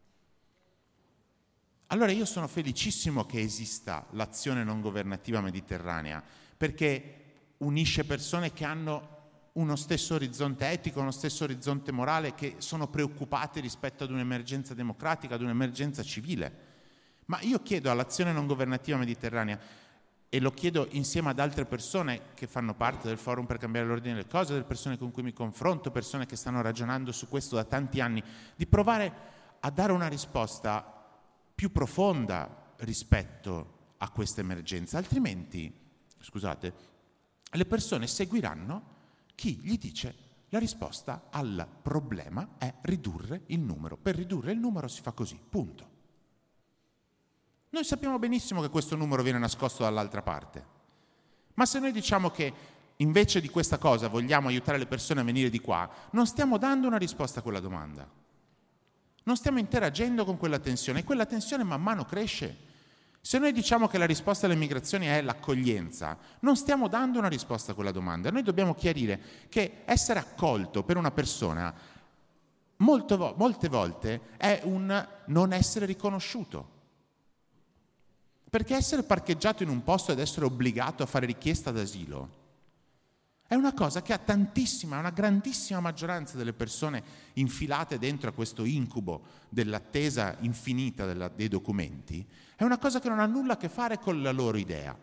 Allora io sono felicissimo che esista l'azione non governativa mediterranea, perché unisce persone che hanno uno stesso orizzonte etico, uno stesso orizzonte morale, che sono preoccupati rispetto ad un'emergenza democratica, ad un'emergenza civile. Ma io chiedo all'azione non governativa mediterranea, e lo chiedo insieme ad altre persone che fanno parte del Forum per cambiare l'ordine delle cose, delle persone con cui mi confronto, persone che stanno ragionando su questo da tanti anni, di provare a dare una risposta più profonda rispetto a questa emergenza, altrimenti, scusate, le persone seguiranno chi gli dice la risposta al problema è ridurre il numero. Per ridurre il numero si fa così, punto. Noi sappiamo benissimo che questo numero viene nascosto dall'altra parte, ma se noi diciamo che invece di questa cosa vogliamo aiutare le persone a venire di qua, non stiamo dando una risposta a quella domanda. Non stiamo interagendo con quella tensione e quella tensione man mano cresce. Se noi diciamo che la risposta alle migrazioni è l'accoglienza, non stiamo dando una risposta a quella domanda. Noi dobbiamo chiarire che essere accolto per una persona molte volte è un non essere riconosciuto. Perché essere parcheggiato in un posto ed essere obbligato a fare richiesta d'asilo è una cosa che una grandissima maggioranza delle persone infilate dentro a questo incubo dell'attesa infinita dei documenti, è una cosa che non ha nulla a che fare con la loro idea.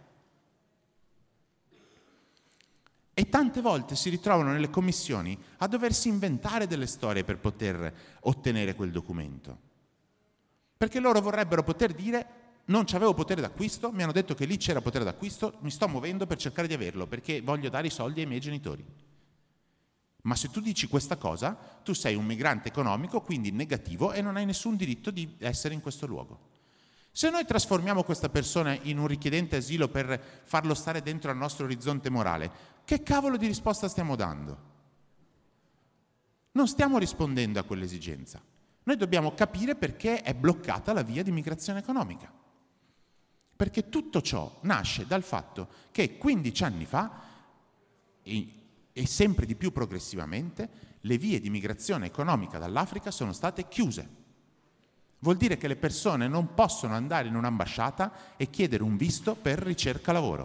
E tante volte si ritrovano nelle commissioni a doversi inventare delle storie per poter ottenere quel documento. Perché loro vorrebbero poter dire: non c'avevo potere d'acquisto, mi hanno detto che lì c'era potere d'acquisto, mi sto muovendo per cercare di averlo perché voglio dare i soldi ai miei genitori. Ma se tu dici questa cosa, tu sei un migrante economico, quindi negativo, e non hai nessun diritto di essere in questo luogo. Se noi trasformiamo questa persona in un richiedente asilo per farlo stare dentro al nostro orizzonte morale, che cavolo di risposta stiamo dando? Non stiamo rispondendo a quell'esigenza. Noi dobbiamo capire perché è bloccata la via di migrazione economica. Perché tutto ciò nasce dal fatto che 15 anni fa, e sempre di più progressivamente, le vie di migrazione economica dall'Africa sono state chiuse. Vuol dire che le persone non possono andare in un'ambasciata e chiedere un visto per ricerca lavoro.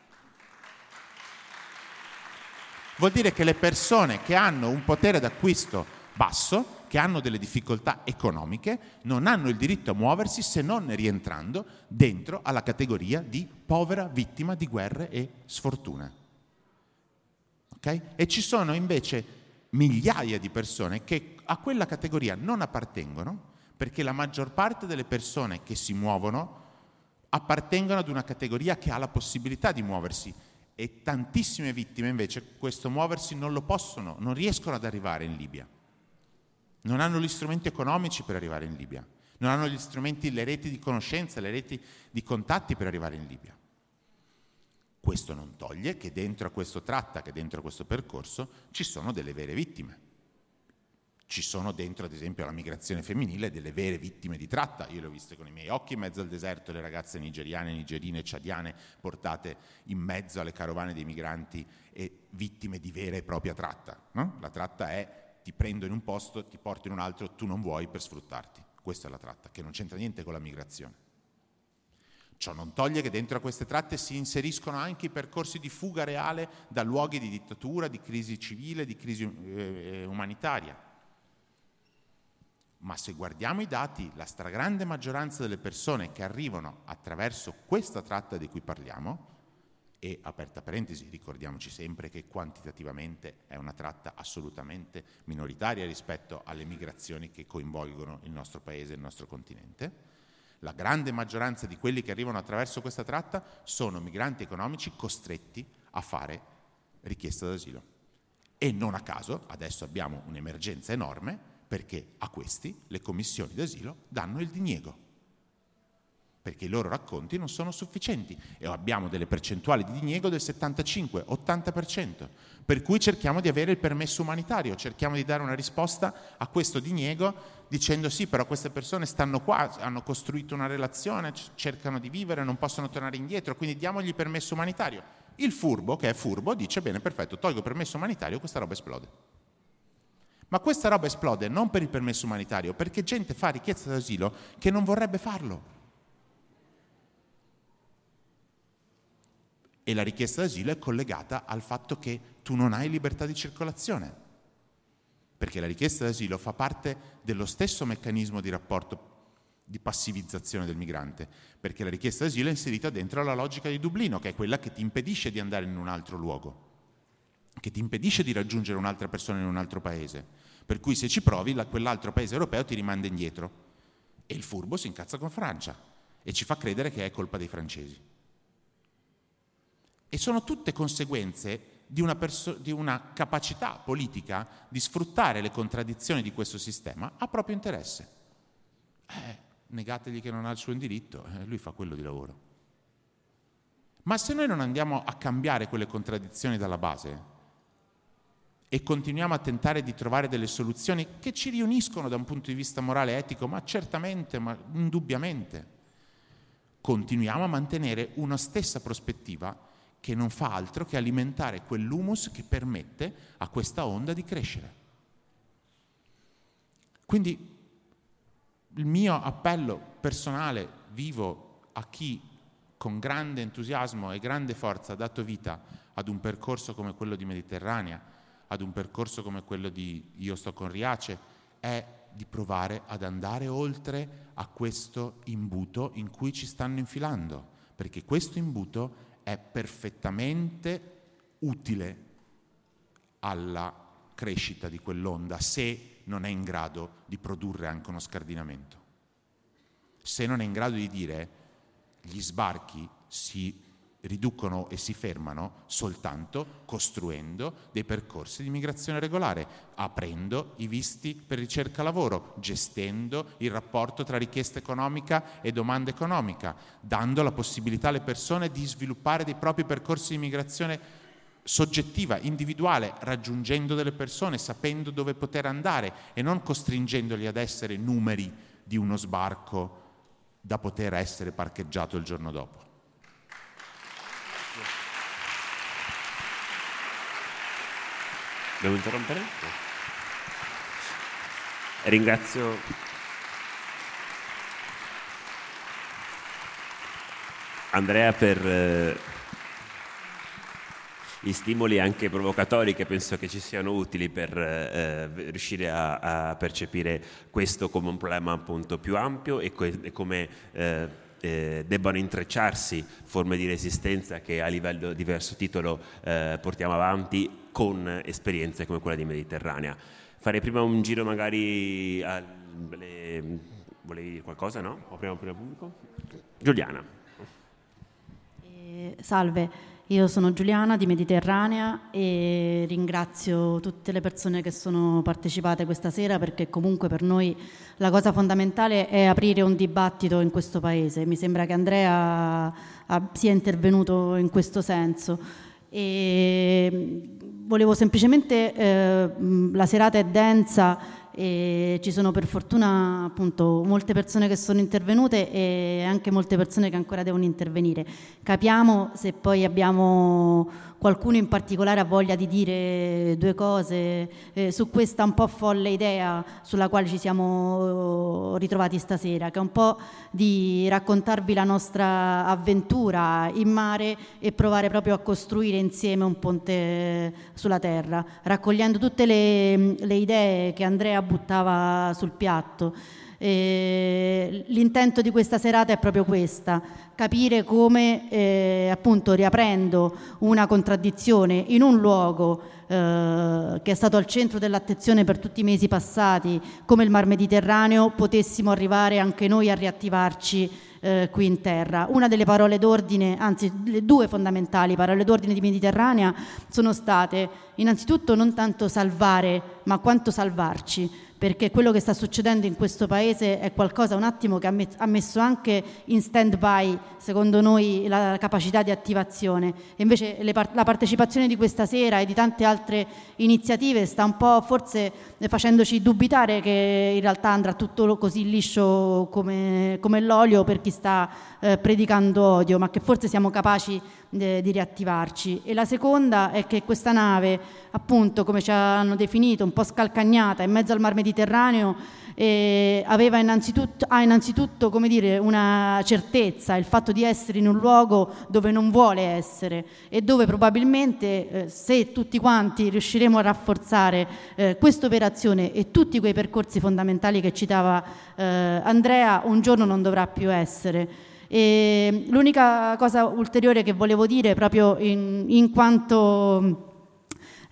Vuol dire che le persone che hanno un potere d'acquisto basso, che hanno delle difficoltà economiche, non hanno il diritto a muoversi se non rientrando dentro alla categoria di povera vittima di guerre e sfortuna. Okay? E ci sono invece migliaia di persone che a quella categoria non appartengono, perché la maggior parte delle persone che si muovono appartengono ad una categoria che ha la possibilità di muoversi, e tantissime vittime invece questo muoversi non lo possono, non riescono ad arrivare in Libia. Non hanno gli strumenti economici per arrivare in Libia, non hanno gli strumenti, le reti di conoscenza, le reti di contatti per arrivare in Libia. Questo non toglie che dentro a questo tratta, che dentro a questo percorso, ci sono delle vere vittime. Ci sono dentro, ad esempio, la migrazione femminile, delle vere vittime di tratta. Io le ho viste con i miei occhi in mezzo al deserto, le ragazze nigeriane, nigerine, ciadiane, portate in mezzo alle carovane dei migranti e vittime di vera e propria tratta. No? La tratta è: ti prendo in un posto, ti porto in un altro, tu non vuoi, per sfruttarti. Questa è la tratta, che non c'entra niente con la migrazione. Ciò non toglie che dentro a queste tratte si inseriscono anche i percorsi di fuga reale da luoghi di dittatura, di crisi civile, di crisi umanitaria. Ma se guardiamo i dati, la stragrande maggioranza delle persone che arrivano attraverso questa tratta di cui parliamo, e aperta parentesi, ricordiamoci sempre che quantitativamente è una tratta assolutamente minoritaria rispetto alle migrazioni che coinvolgono il nostro paese e il nostro continente, la grande maggioranza di quelli che arrivano attraverso questa tratta sono migranti economici costretti a fare richiesta d'asilo. E non a caso adesso abbiamo un'emergenza enorme, perché a questi le commissioni d'asilo danno il diniego, perché i loro racconti non sono sufficienti e abbiamo delle percentuali di diniego del 75-80%, per cui cerchiamo di avere il permesso umanitario, cerchiamo di dare una risposta a questo diniego dicendo: sì, però queste persone stanno qua, hanno costruito una relazione, cercano di vivere, non possono tornare indietro, quindi diamogli il permesso umanitario. Il furbo, che è furbo, dice: bene, perfetto, tolgo il permesso umanitario, questa roba esplode. Ma questa roba esplode non per il permesso umanitario, perché gente fa richiesta d'asilo che non vorrebbe farlo. E la richiesta d'asilo è collegata al fatto che tu non hai libertà di circolazione, perché la richiesta d'asilo fa parte dello stesso meccanismo di rapporto di passivizzazione del migrante, perché la richiesta d'asilo è inserita dentro la logica di Dublino, che è quella che ti impedisce di andare in un altro luogo, che ti impedisce di raggiungere un'altra persona in un altro paese, per cui se ci provi quell'altro paese europeo ti rimanda indietro E il furbo si incazza con Francia e ci fa credere che è colpa dei francesi. E sono tutte conseguenze di una capacità politica di sfruttare le contraddizioni di questo sistema a proprio interesse. Negategli che non ha il suo indirizzo, lui fa quello di lavoro. Ma se noi non andiamo a cambiare quelle contraddizioni dalla base e continuiamo a tentare di trovare delle soluzioni che ci riuniscono da un punto di vista morale e etico, ma certamente, ma indubbiamente, continuiamo a mantenere una stessa prospettiva che non fa altro che alimentare quell'humus che permette a questa onda di crescere. Quindi il mio appello personale, vivo, a chi con grande entusiasmo e grande forza ha dato vita ad un percorso come quello di Mediterranea, ad un percorso come quello di Io sto con Riace, è di provare ad andare oltre a questo imbuto in cui ci stanno infilando, perché questo imbuto è perfettamente utile alla crescita di quell'onda se non è in grado di produrre anche uno scardinamento, se non è in grado di dire gli sbarchi si riducono e si fermano soltanto costruendo dei percorsi di migrazione regolare, aprendo i visti per ricerca lavoro, gestendo il rapporto tra richiesta economica e domanda economica, dando la possibilità alle persone di sviluppare dei propri percorsi di migrazione soggettiva, individuale, raggiungendo delle persone, sapendo dove poter andare e non costringendoli ad essere numeri di uno sbarco da poter essere parcheggiato il giorno dopo. Devo interrompere? Ringrazio Andrea per gli stimoli anche provocatori che penso che ci siano utili per riuscire a percepire questo come un problema appunto più ampio e come debbano intrecciarsi forme di resistenza che a livello diverso titolo portiamo avanti con esperienze come quella di Mediterranea. Farei prima un giro magari volevi dire qualcosa, no? O prima pubblico? Giuliana. Salve, io sono Giuliana di Mediterranea e ringrazio tutte le persone che sono partecipate questa sera, perché comunque per noi la cosa fondamentale è aprire un dibattito in questo Paese. Mi sembra che Andrea sia intervenuto in questo senso. E volevo semplicemente, la serata è densa e ci sono per fortuna appunto molte persone che sono intervenute e anche molte persone che ancora devono intervenire. Capiamo se poi abbiamo qualcuno in particolare ha voglia di dire due cose su questa un po' folle idea sulla quale ci siamo ritrovati stasera, che è un po' di raccontarvi la nostra avventura in mare e provare proprio a costruire insieme un ponte sulla terra, raccogliendo tutte le idee che Andrea buttava sul piatto. L'intento di questa serata è proprio questa: capire come appunto riaprendo una contraddizione in un luogo che è stato al centro dell'attenzione per tutti i mesi passati come il Mar Mediterraneo potessimo arrivare anche noi a riattivarci qui in terra. Una delle parole d'ordine, anzi le due fondamentali parole d'ordine di Mediterranea sono state innanzitutto non tanto salvare ma quanto salvarci, perché quello che sta succedendo in questo paese è qualcosa un attimo che ha messo anche in stand-by, secondo noi, la capacità di attivazione. E invece la partecipazione di questa sera e di tante altre iniziative sta un po' forse facendoci dubitare che in realtà andrà tutto così liscio come l'olio per chi sta predicando odio, ma che forse siamo capaci di riattivarci. E la seconda è che questa nave, appunto, come ci hanno definito, un po' scalcagnata in mezzo al Mar Mediterraneo, ha innanzitutto come dire, una certezza, il fatto di essere in un luogo dove non vuole essere e dove probabilmente se tutti quanti riusciremo a rafforzare questa operazione e tutti quei percorsi fondamentali che citava Andrea, un giorno non dovrà più essere. E l'unica cosa ulteriore che volevo dire, proprio in quanto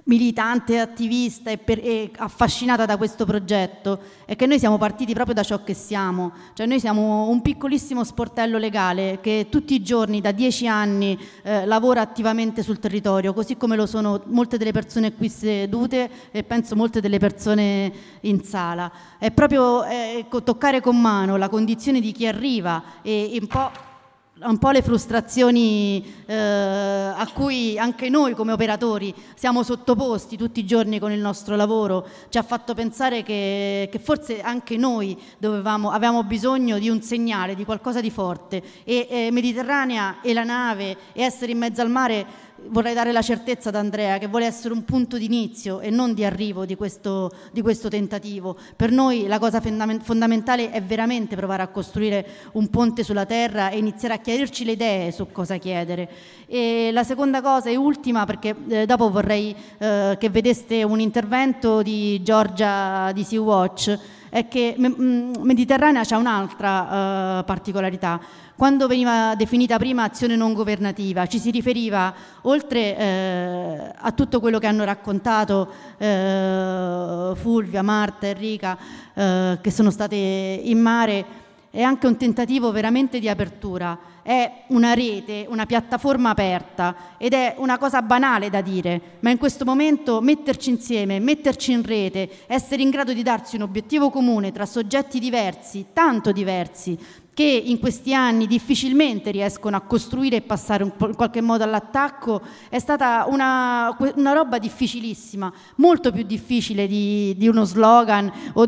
militante, attivista e affascinata da questo progetto è che noi siamo partiti proprio da ciò che siamo, cioè noi siamo un piccolissimo sportello legale che tutti i giorni da 10 anni lavora attivamente sul territorio, così come lo sono molte delle persone qui sedute e penso molte delle persone in sala. È proprio toccare con mano la condizione di chi arriva e un po' le frustrazioni a cui anche noi come operatori siamo sottoposti tutti i giorni con il nostro lavoro, ci ha fatto pensare che forse anche noi avevamo bisogno di un segnale, di qualcosa di forte e Mediterranea e la nave e essere in mezzo al mare. Vorrei dare la certezza ad Andrea che vuole essere un punto di inizio e non di arrivo di questo tentativo. Per noi la cosa fondamentale è veramente provare a costruire un ponte sulla terra e iniziare a chiarirci le idee su cosa chiedere. E la seconda cosa e ultima, perché dopo vorrei che vedeste un intervento di Giorgia di Sea-Watch, è che Mediterranea c'ha un'altra particolarità. Quando veniva definita prima azione non governativa, ci si riferiva, oltre a tutto quello che hanno raccontato Fulvia, Marta, Enrica, che sono state in mare, è anche un tentativo veramente di apertura. È una rete, una piattaforma aperta ed è una cosa banale da dire, ma in questo momento metterci insieme, metterci in rete, essere in grado di darsi un obiettivo comune tra soggetti diversi, tanto diversi, che in questi anni difficilmente riescono a costruire e passare in qualche modo all'attacco, è stata una roba difficilissima, molto più difficile di uno slogan o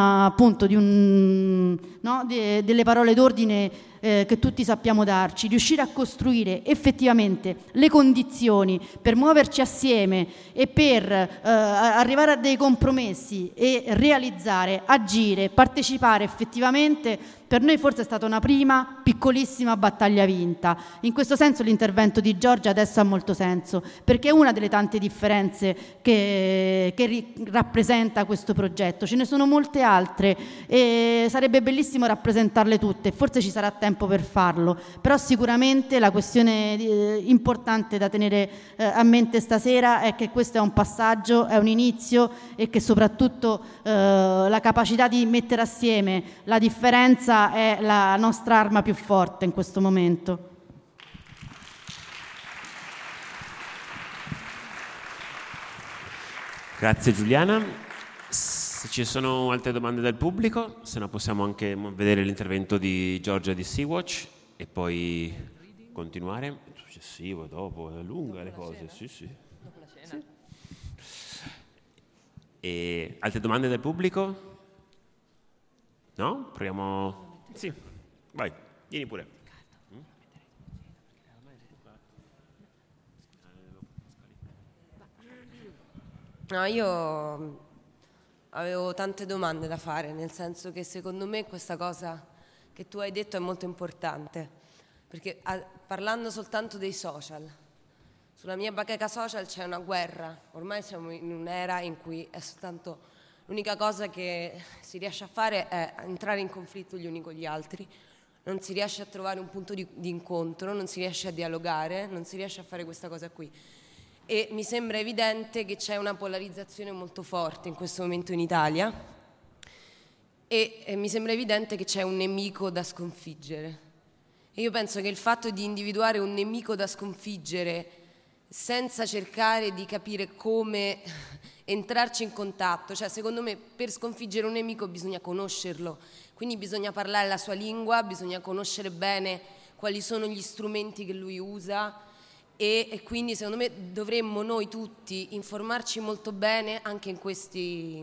delle parole d'ordine che tutti sappiamo darci. Riuscire a costruire effettivamente le condizioni per muoverci assieme e per arrivare a dei compromessi e realizzare, agire, partecipare effettivamente, per noi forse è stata una prima piccolissima battaglia vinta. In questo senso l'intervento di Giorgia adesso ha molto senso, perché è una delle tante differenze che rappresenta questo progetto. Ce ne sono molte altre e sarebbe bellissimo rappresentarle tutte, forse ci sarà tempo per farlo, però sicuramente la questione importante da tenere a mente stasera è che questo è un passaggio, è un inizio e che soprattutto la capacità di mettere assieme la differenza è la nostra arma più forte in questo momento. Grazie Giuliana. Se ci sono altre domande dal pubblico, se no possiamo anche vedere l'intervento di Giorgia di Sea-Watch e poi continuare. Successivo, dopo, è lunga le cose. Sì. Dopo la cena. E altre domande dal pubblico? No? Proviamo. Sì, vai, vieni pure. No, io avevo tante domande da fare, nel senso che secondo me questa cosa che tu hai detto è molto importante, perché parlando soltanto dei social, sulla mia bacheca social c'è una guerra, ormai siamo in un'era in cui è soltanto l'unica cosa che si riesce a fare è entrare in conflitto gli uni con gli altri, non si riesce a trovare un punto di incontro, non si riesce a dialogare, non si riesce a fare questa cosa qui. E mi sembra evidente che c'è una polarizzazione molto forte in questo momento in Italia e mi sembra evidente che c'è un nemico da sconfiggere. E io penso che il fatto di individuare un nemico da sconfiggere senza cercare di capire come entrarci in contatto, cioè secondo me per sconfiggere un nemico bisogna conoscerlo, quindi bisogna parlare la sua lingua, bisogna conoscere bene quali sono gli strumenti che lui usa e quindi secondo me dovremmo noi tutti informarci molto bene anche in questi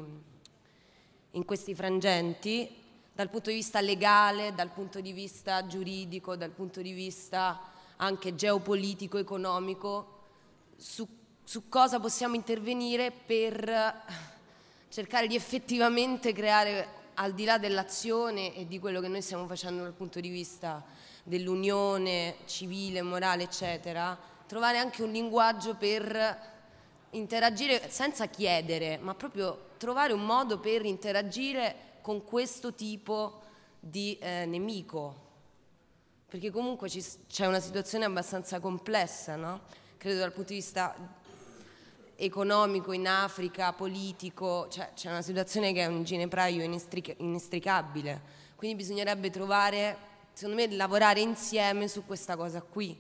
frangenti, dal punto di vista legale, dal punto di vista giuridico, dal punto di vista anche geopolitico, economico, su cosa possiamo intervenire per cercare di effettivamente creare, al di là dell'azione e di quello che noi stiamo facendo dal punto di vista dell'unione civile, morale, eccetera, trovare anche un linguaggio per interagire senza chiedere, ma proprio trovare un modo per interagire con questo tipo di nemico, perché comunque c'è una situazione abbastanza complessa, no? Credo dal punto di vista economico in Africa, politico, cioè c'è una situazione che è un ginepraio inestricabile, quindi bisognerebbe trovare, secondo me, lavorare insieme su questa cosa qui.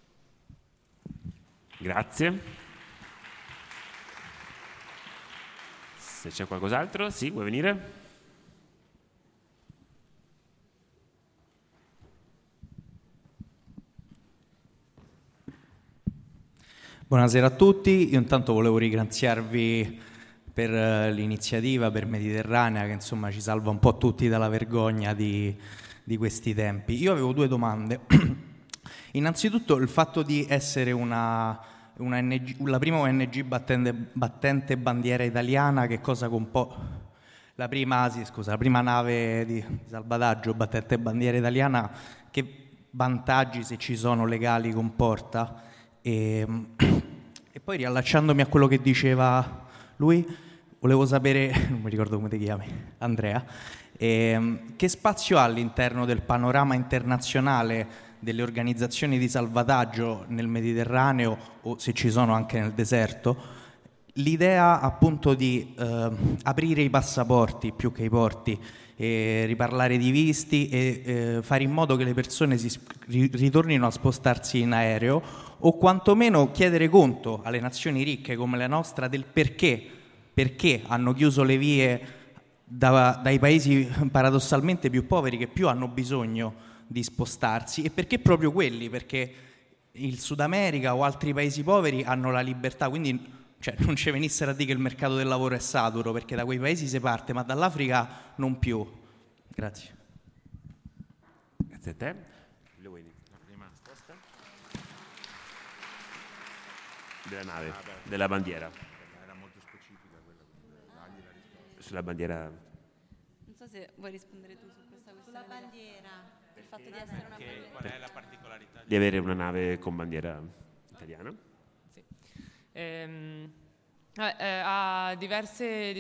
Grazie. Se c'è qualcos'altro, sì, vuoi venire? Buonasera a tutti, io intanto volevo ringraziarvi per l'iniziativa, per Mediterranea, che insomma ci salva un po' tutti dalla vergogna di questi tempi. Io avevo 2 domande. Innanzitutto il fatto di essere la prima ONG battente bandiera italiana, che cosa la prima nave di salvataggio battente bandiera italiana, che vantaggi, se ci sono, legali comporta? E poi, riallacciandomi a quello che diceva lui, volevo sapere, non mi ricordo come ti chiami, Andrea, che spazio ha all'interno del panorama internazionale delle organizzazioni di salvataggio nel Mediterraneo, o se ci sono anche nel deserto, l'idea appunto di aprire i passaporti più che i porti, riparlare di visti e fare in modo che le persone ritornino a spostarsi in aereo, o quantomeno chiedere conto alle nazioni ricche come la nostra del perché hanno chiuso le vie dai paesi paradossalmente più poveri, che più hanno bisogno di spostarsi, e perché proprio quelli, perché il Sud America o altri paesi poveri hanno la libertà, quindi non ci venissero a dire che il mercato del lavoro è saturo, perché da quei paesi si parte, ma dall'Africa non più. Grazie. Grazie a te. La prima risposta? Della nave, della bandiera. Era molto specifica quella, dagli la risposta. Sulla bandiera. Non so se vuoi rispondere tu su questa questione. Sulla bandiera, il fatto di essere una bandiera. Qual è la particolarità Di avere una nave con bandiera italiana? Sì. Ha diverse,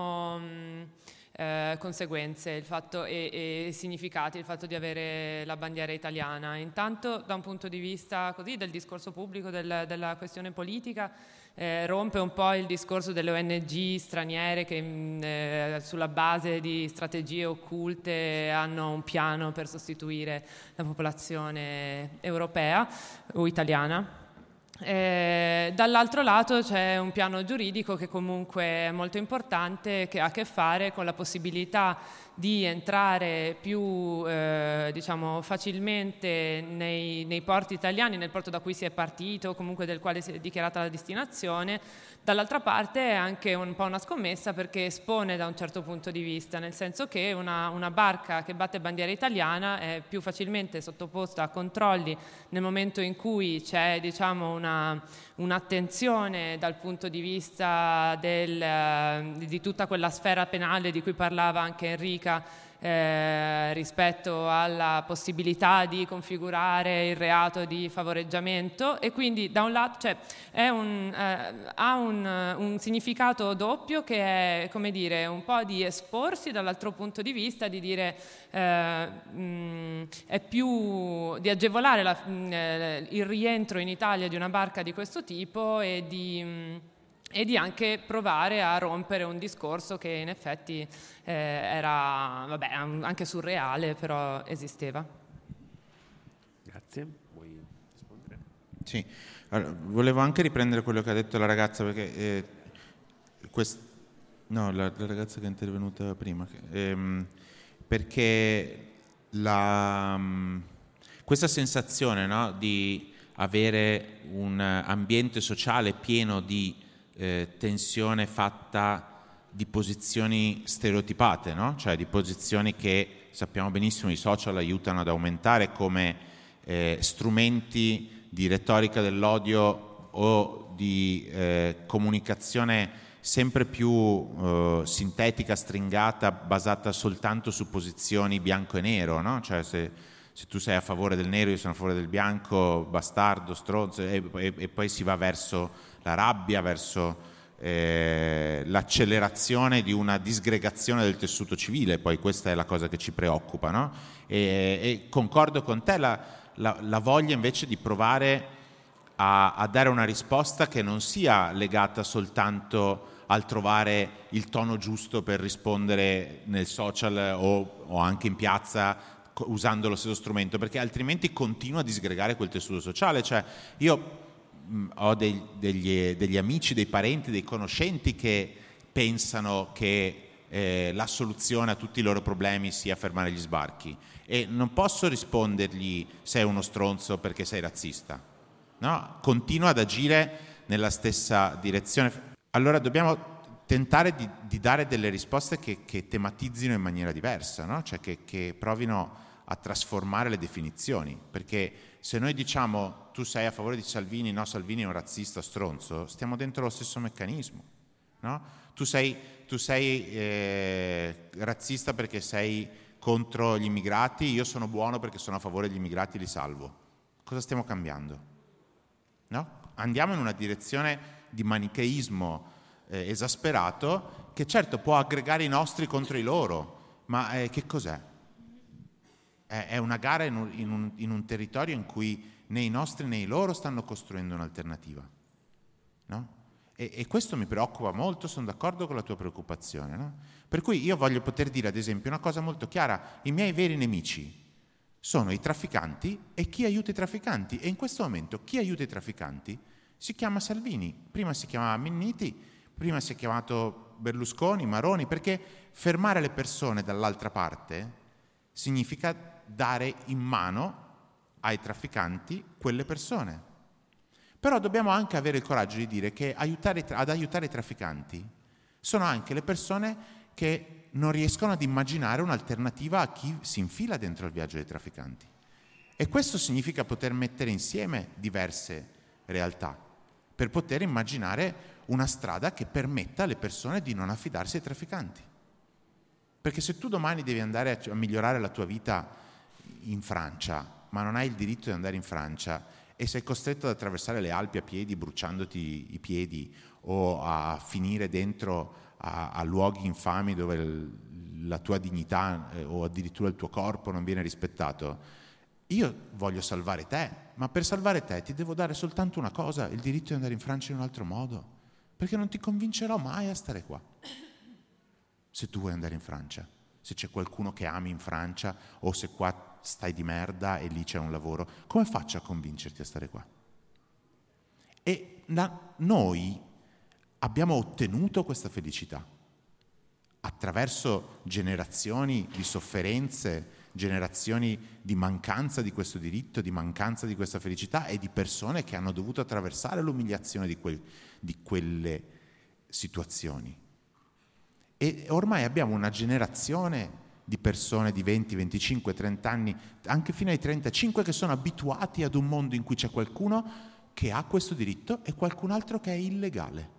conseguenze il fatto e significati il fatto di avere la bandiera italiana. Intanto, da un punto di vista così del discorso pubblico, della questione politica, rompe un po' il discorso delle ONG straniere che sulla base di strategie occulte hanno un piano per sostituire la popolazione europea o italiana. Dall'altro lato c'è un piano giuridico che comunque è molto importante, che ha a che fare con la possibilità di entrare più facilmente nei porti italiani, nel porto da cui si è partito, comunque del quale si è dichiarata la destinazione. Dall'altra parte è anche un po' una scommessa, perché espone da un certo punto di vista, nel senso che una barca che batte bandiera italiana è più facilmente sottoposta a controlli nel momento in cui c'è un'attenzione dal punto di vista di tutta quella sfera penale di cui parlava anche Enrica, rispetto alla possibilità di configurare il reato di favoreggiamento, e quindi da un lato ha un significato doppio, che è, come dire, un po' di esporsi, dall'altro punto di vista di dire è più di agevolare il rientro in Italia di una barca di questo tipo e di anche provare a rompere un discorso che in effetti era anche surreale, però esisteva. Grazie. Vuoi rispondere? Sì, allora, volevo anche riprendere quello che ha detto la ragazza, perché la ragazza che è intervenuta prima, perché questa sensazione, no, di avere un ambiente sociale pieno di tensione fatta di posizioni stereotipate, no? Cioè di posizioni che sappiamo benissimo i social aiutano ad aumentare come strumenti di retorica dell'odio o di comunicazione sempre più sintetica, stringata, basata soltanto su posizioni bianco e nero, no? Cioè se tu sei a favore del nero, io sono a favore del bianco, bastardo, stronzo, e poi si va verso la rabbia, verso l'accelerazione di una disgregazione del tessuto civile. Poi questa è la cosa che ci preoccupa, no? E concordo con te, la voglia invece di provare a dare una risposta che non sia legata soltanto al trovare il tono giusto per rispondere nel social o anche in piazza usando lo stesso strumento, perché altrimenti continua a disgregare quel tessuto sociale. Cioè, io ho degli amici, dei parenti, dei conoscenti che pensano che la soluzione a tutti i loro problemi sia fermare gli sbarchi, e non posso rispondergli sei uno stronzo perché sei razzista, no? Continua ad agire nella stessa direzione. Allora dobbiamo tentare di dare delle risposte che tematizzino in maniera diversa, no? Cioè che provino a trasformare le definizioni, perché se noi diciamo tu sei a favore di Salvini, no, Salvini è un razzista stronzo, stiamo dentro lo stesso meccanismo, no? Tu sei razzista perché sei contro gli immigrati, io sono buono perché sono a favore degli immigrati e li salvo. Cosa stiamo cambiando? No? Andiamo in una direzione di manicheismo esasperato, che certo può aggregare i nostri contro i loro, ma che cos'è? È una gara in un territorio in cui né i nostri né i loro stanno costruendo un'alternativa, no? E questo mi preoccupa molto, sono d'accordo con la tua preoccupazione, no? Per cui io voglio poter dire, ad esempio, una cosa molto chiara: i miei veri nemici sono i trafficanti e chi aiuta i trafficanti, e in questo momento chi aiuta i trafficanti si chiama Salvini, prima si chiamava Minniti, prima si è chiamato Berlusconi, Maroni, perché fermare le persone dall'altra parte significa dare in mano ai trafficanti quelle persone. Però dobbiamo anche avere il coraggio di dire che ad aiutare i trafficanti sono anche le persone che non riescono ad immaginare un'alternativa a chi si infila dentro il viaggio dei trafficanti. E questo significa poter mettere insieme diverse realtà per poter immaginare una strada che permetta alle persone di non affidarsi ai trafficanti. Perché se tu domani devi andare a migliorare la tua vita in Francia, ma non hai il diritto di andare in Francia e sei costretto ad attraversare le Alpi a piedi bruciandoti i piedi, o a finire dentro a luoghi infami dove la tua dignità o addirittura il tuo corpo non viene rispettato, io voglio salvare te, ma per salvare te ti devo dare soltanto una cosa: il diritto di andare in Francia in un altro modo, perché non ti convincerò mai a stare qua se tu vuoi andare in Francia, se c'è qualcuno che ami in Francia, o se qua stai di merda e lì c'è un lavoro. Come faccio a convincerti a stare qua? E noi abbiamo ottenuto questa felicità attraverso generazioni di sofferenze, generazioni di mancanza di questo diritto, di mancanza di questa felicità, e di persone che hanno dovuto attraversare l'umiliazione di quelle situazioni. E ormai abbiamo una generazione di persone di 20, 25, 30 anni, anche fino ai 35, che sono abituati ad un mondo in cui c'è qualcuno che ha questo diritto e qualcun altro che è illegale.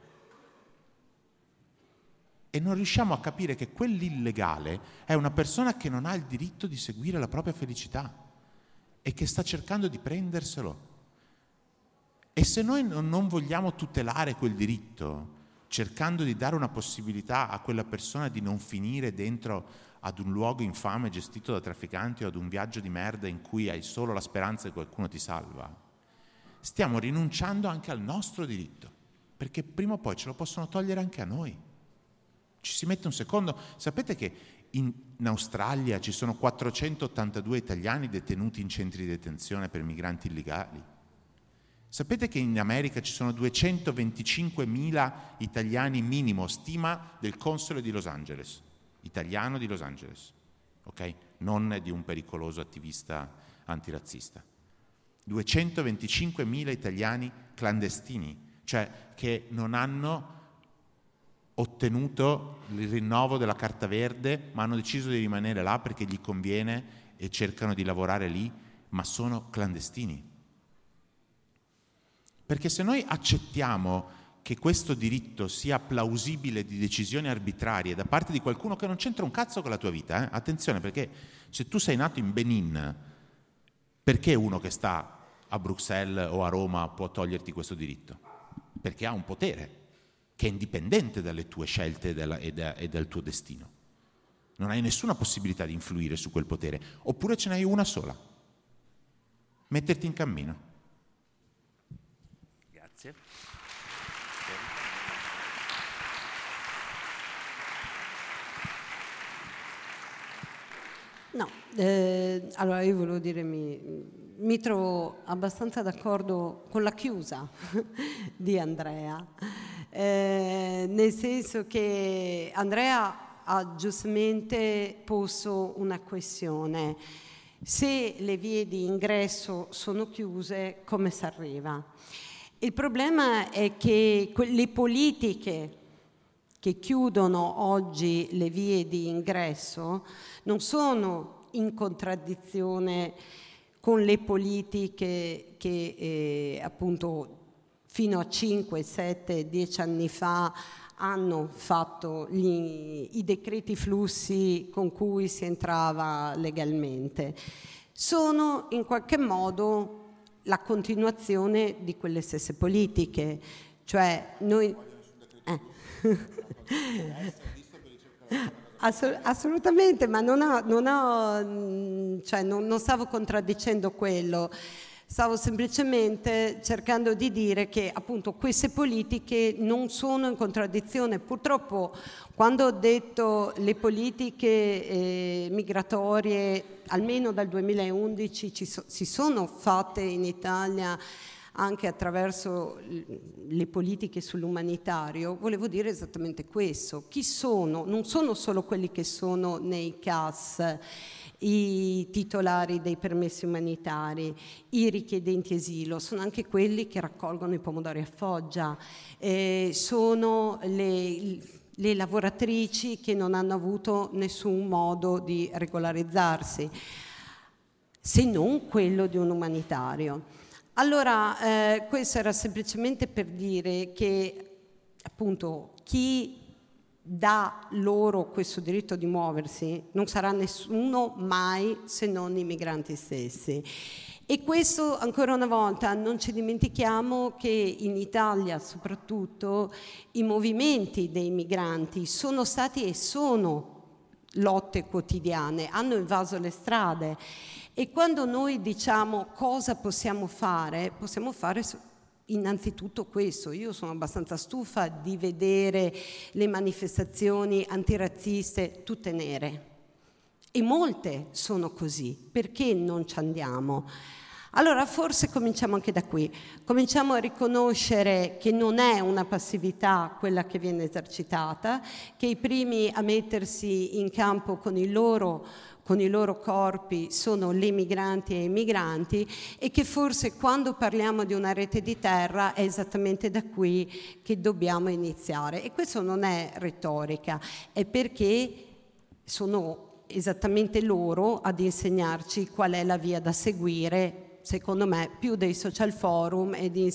E non riusciamo a capire che quell'illegale è una persona che non ha il diritto di seguire la propria felicità e che sta cercando di prenderselo. E se noi non vogliamo tutelare quel diritto, cercando di dare una possibilità a quella persona di non finire dentro ad un luogo infame gestito da trafficanti o ad un viaggio di merda in cui hai solo la speranza che qualcuno ti salva, stiamo rinunciando anche al nostro diritto, perché prima o poi ce lo possono togliere anche a noi. Ci si mette un secondo. Sapete che in Australia ci sono 482 italiani detenuti in centri di detenzione per migranti illegali? Sapete che in America ci sono 225.000 italiani minimo, stima del console di Los Angeles, italiano di Los Angeles, ok? Non di un pericoloso attivista antirazzista. 225.000 italiani clandestini, cioè che non hanno ottenuto il rinnovo della carta verde, ma hanno deciso di rimanere là perché gli conviene e cercano di lavorare lì, ma sono clandestini. Perché se noi accettiamo che questo diritto sia plausibile di decisioni arbitrarie da parte di qualcuno che non c'entra un cazzo con la tua vita, attenzione, perché se tu sei nato in Benin, perché uno che sta a Bruxelles o a Roma può toglierti questo diritto? Perché ha un potere che è indipendente dalle tue scelte e dal tuo destino. Non hai nessuna possibilità di influire su quel potere, oppure ce n'hai una sola: metterti in cammino. Grazie. No, allora io volevo dire, mi trovo abbastanza d'accordo con la chiusa di Andrea, nel senso che Andrea ha giustamente posto una questione: se le vie di ingresso sono chiuse, come si arriva? Il problema è che le politiche che chiudono oggi le vie di ingresso non sono in contraddizione con le politiche che appunto fino a 5, 7, 10 anni fa hanno fatto i decreti flussi con cui si entrava legalmente. Sono in qualche modo la continuazione di quelle stesse politiche, cioè noi... Assolutamente, ma non stavo contraddicendo quello, stavo semplicemente cercando di dire che appunto queste politiche non sono in contraddizione. Purtroppo quando ho detto le politiche migratorie, almeno dal 2011 si sono fatte in Italia anche attraverso le politiche sull'umanitario, volevo dire esattamente questo. Chi sono? Non sono solo quelli che sono nei CAS, i titolari dei permessi umanitari, i richiedenti asilo, sono anche quelli che raccolgono i pomodori a Foggia, sono le lavoratrici che non hanno avuto nessun modo di regolarizzarsi, se non quello di un umanitario. Allora, questo era semplicemente per dire che appunto chi dà loro questo diritto di muoversi non sarà nessuno mai se non i migranti stessi. E questo, ancora una volta, non ci dimentichiamo che in Italia soprattutto i movimenti dei migranti sono stati e sono lotte quotidiane, hanno invaso le strade. E quando noi diciamo cosa possiamo fare innanzitutto questo. Io sono abbastanza stufa di vedere le manifestazioni antirazziste tutte nere. E molte sono così. Perché non ci andiamo? Allora forse cominciamo anche da qui. Cominciamo a riconoscere che non è una passività quella che viene esercitata, che i primi a mettersi in campo con i loro corpi sono le migranti e i migranti, e che forse quando parliamo di una rete di terra è esattamente da qui che dobbiamo iniziare. E questo non è retorica, è perché sono esattamente loro ad insegnarci qual è la via da seguire, secondo me, più dei social forum e dei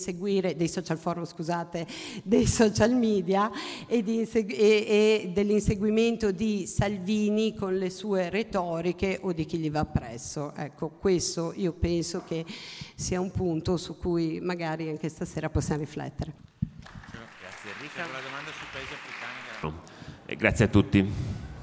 social media e dell'inseguimento di Salvini con le sue retoriche o di chi gli va appresso. Ecco, questo io penso che sia un punto su cui magari anche stasera possiamo riflettere. Grazie Enrica. La domanda sui paesi africani. Grazie a tutti.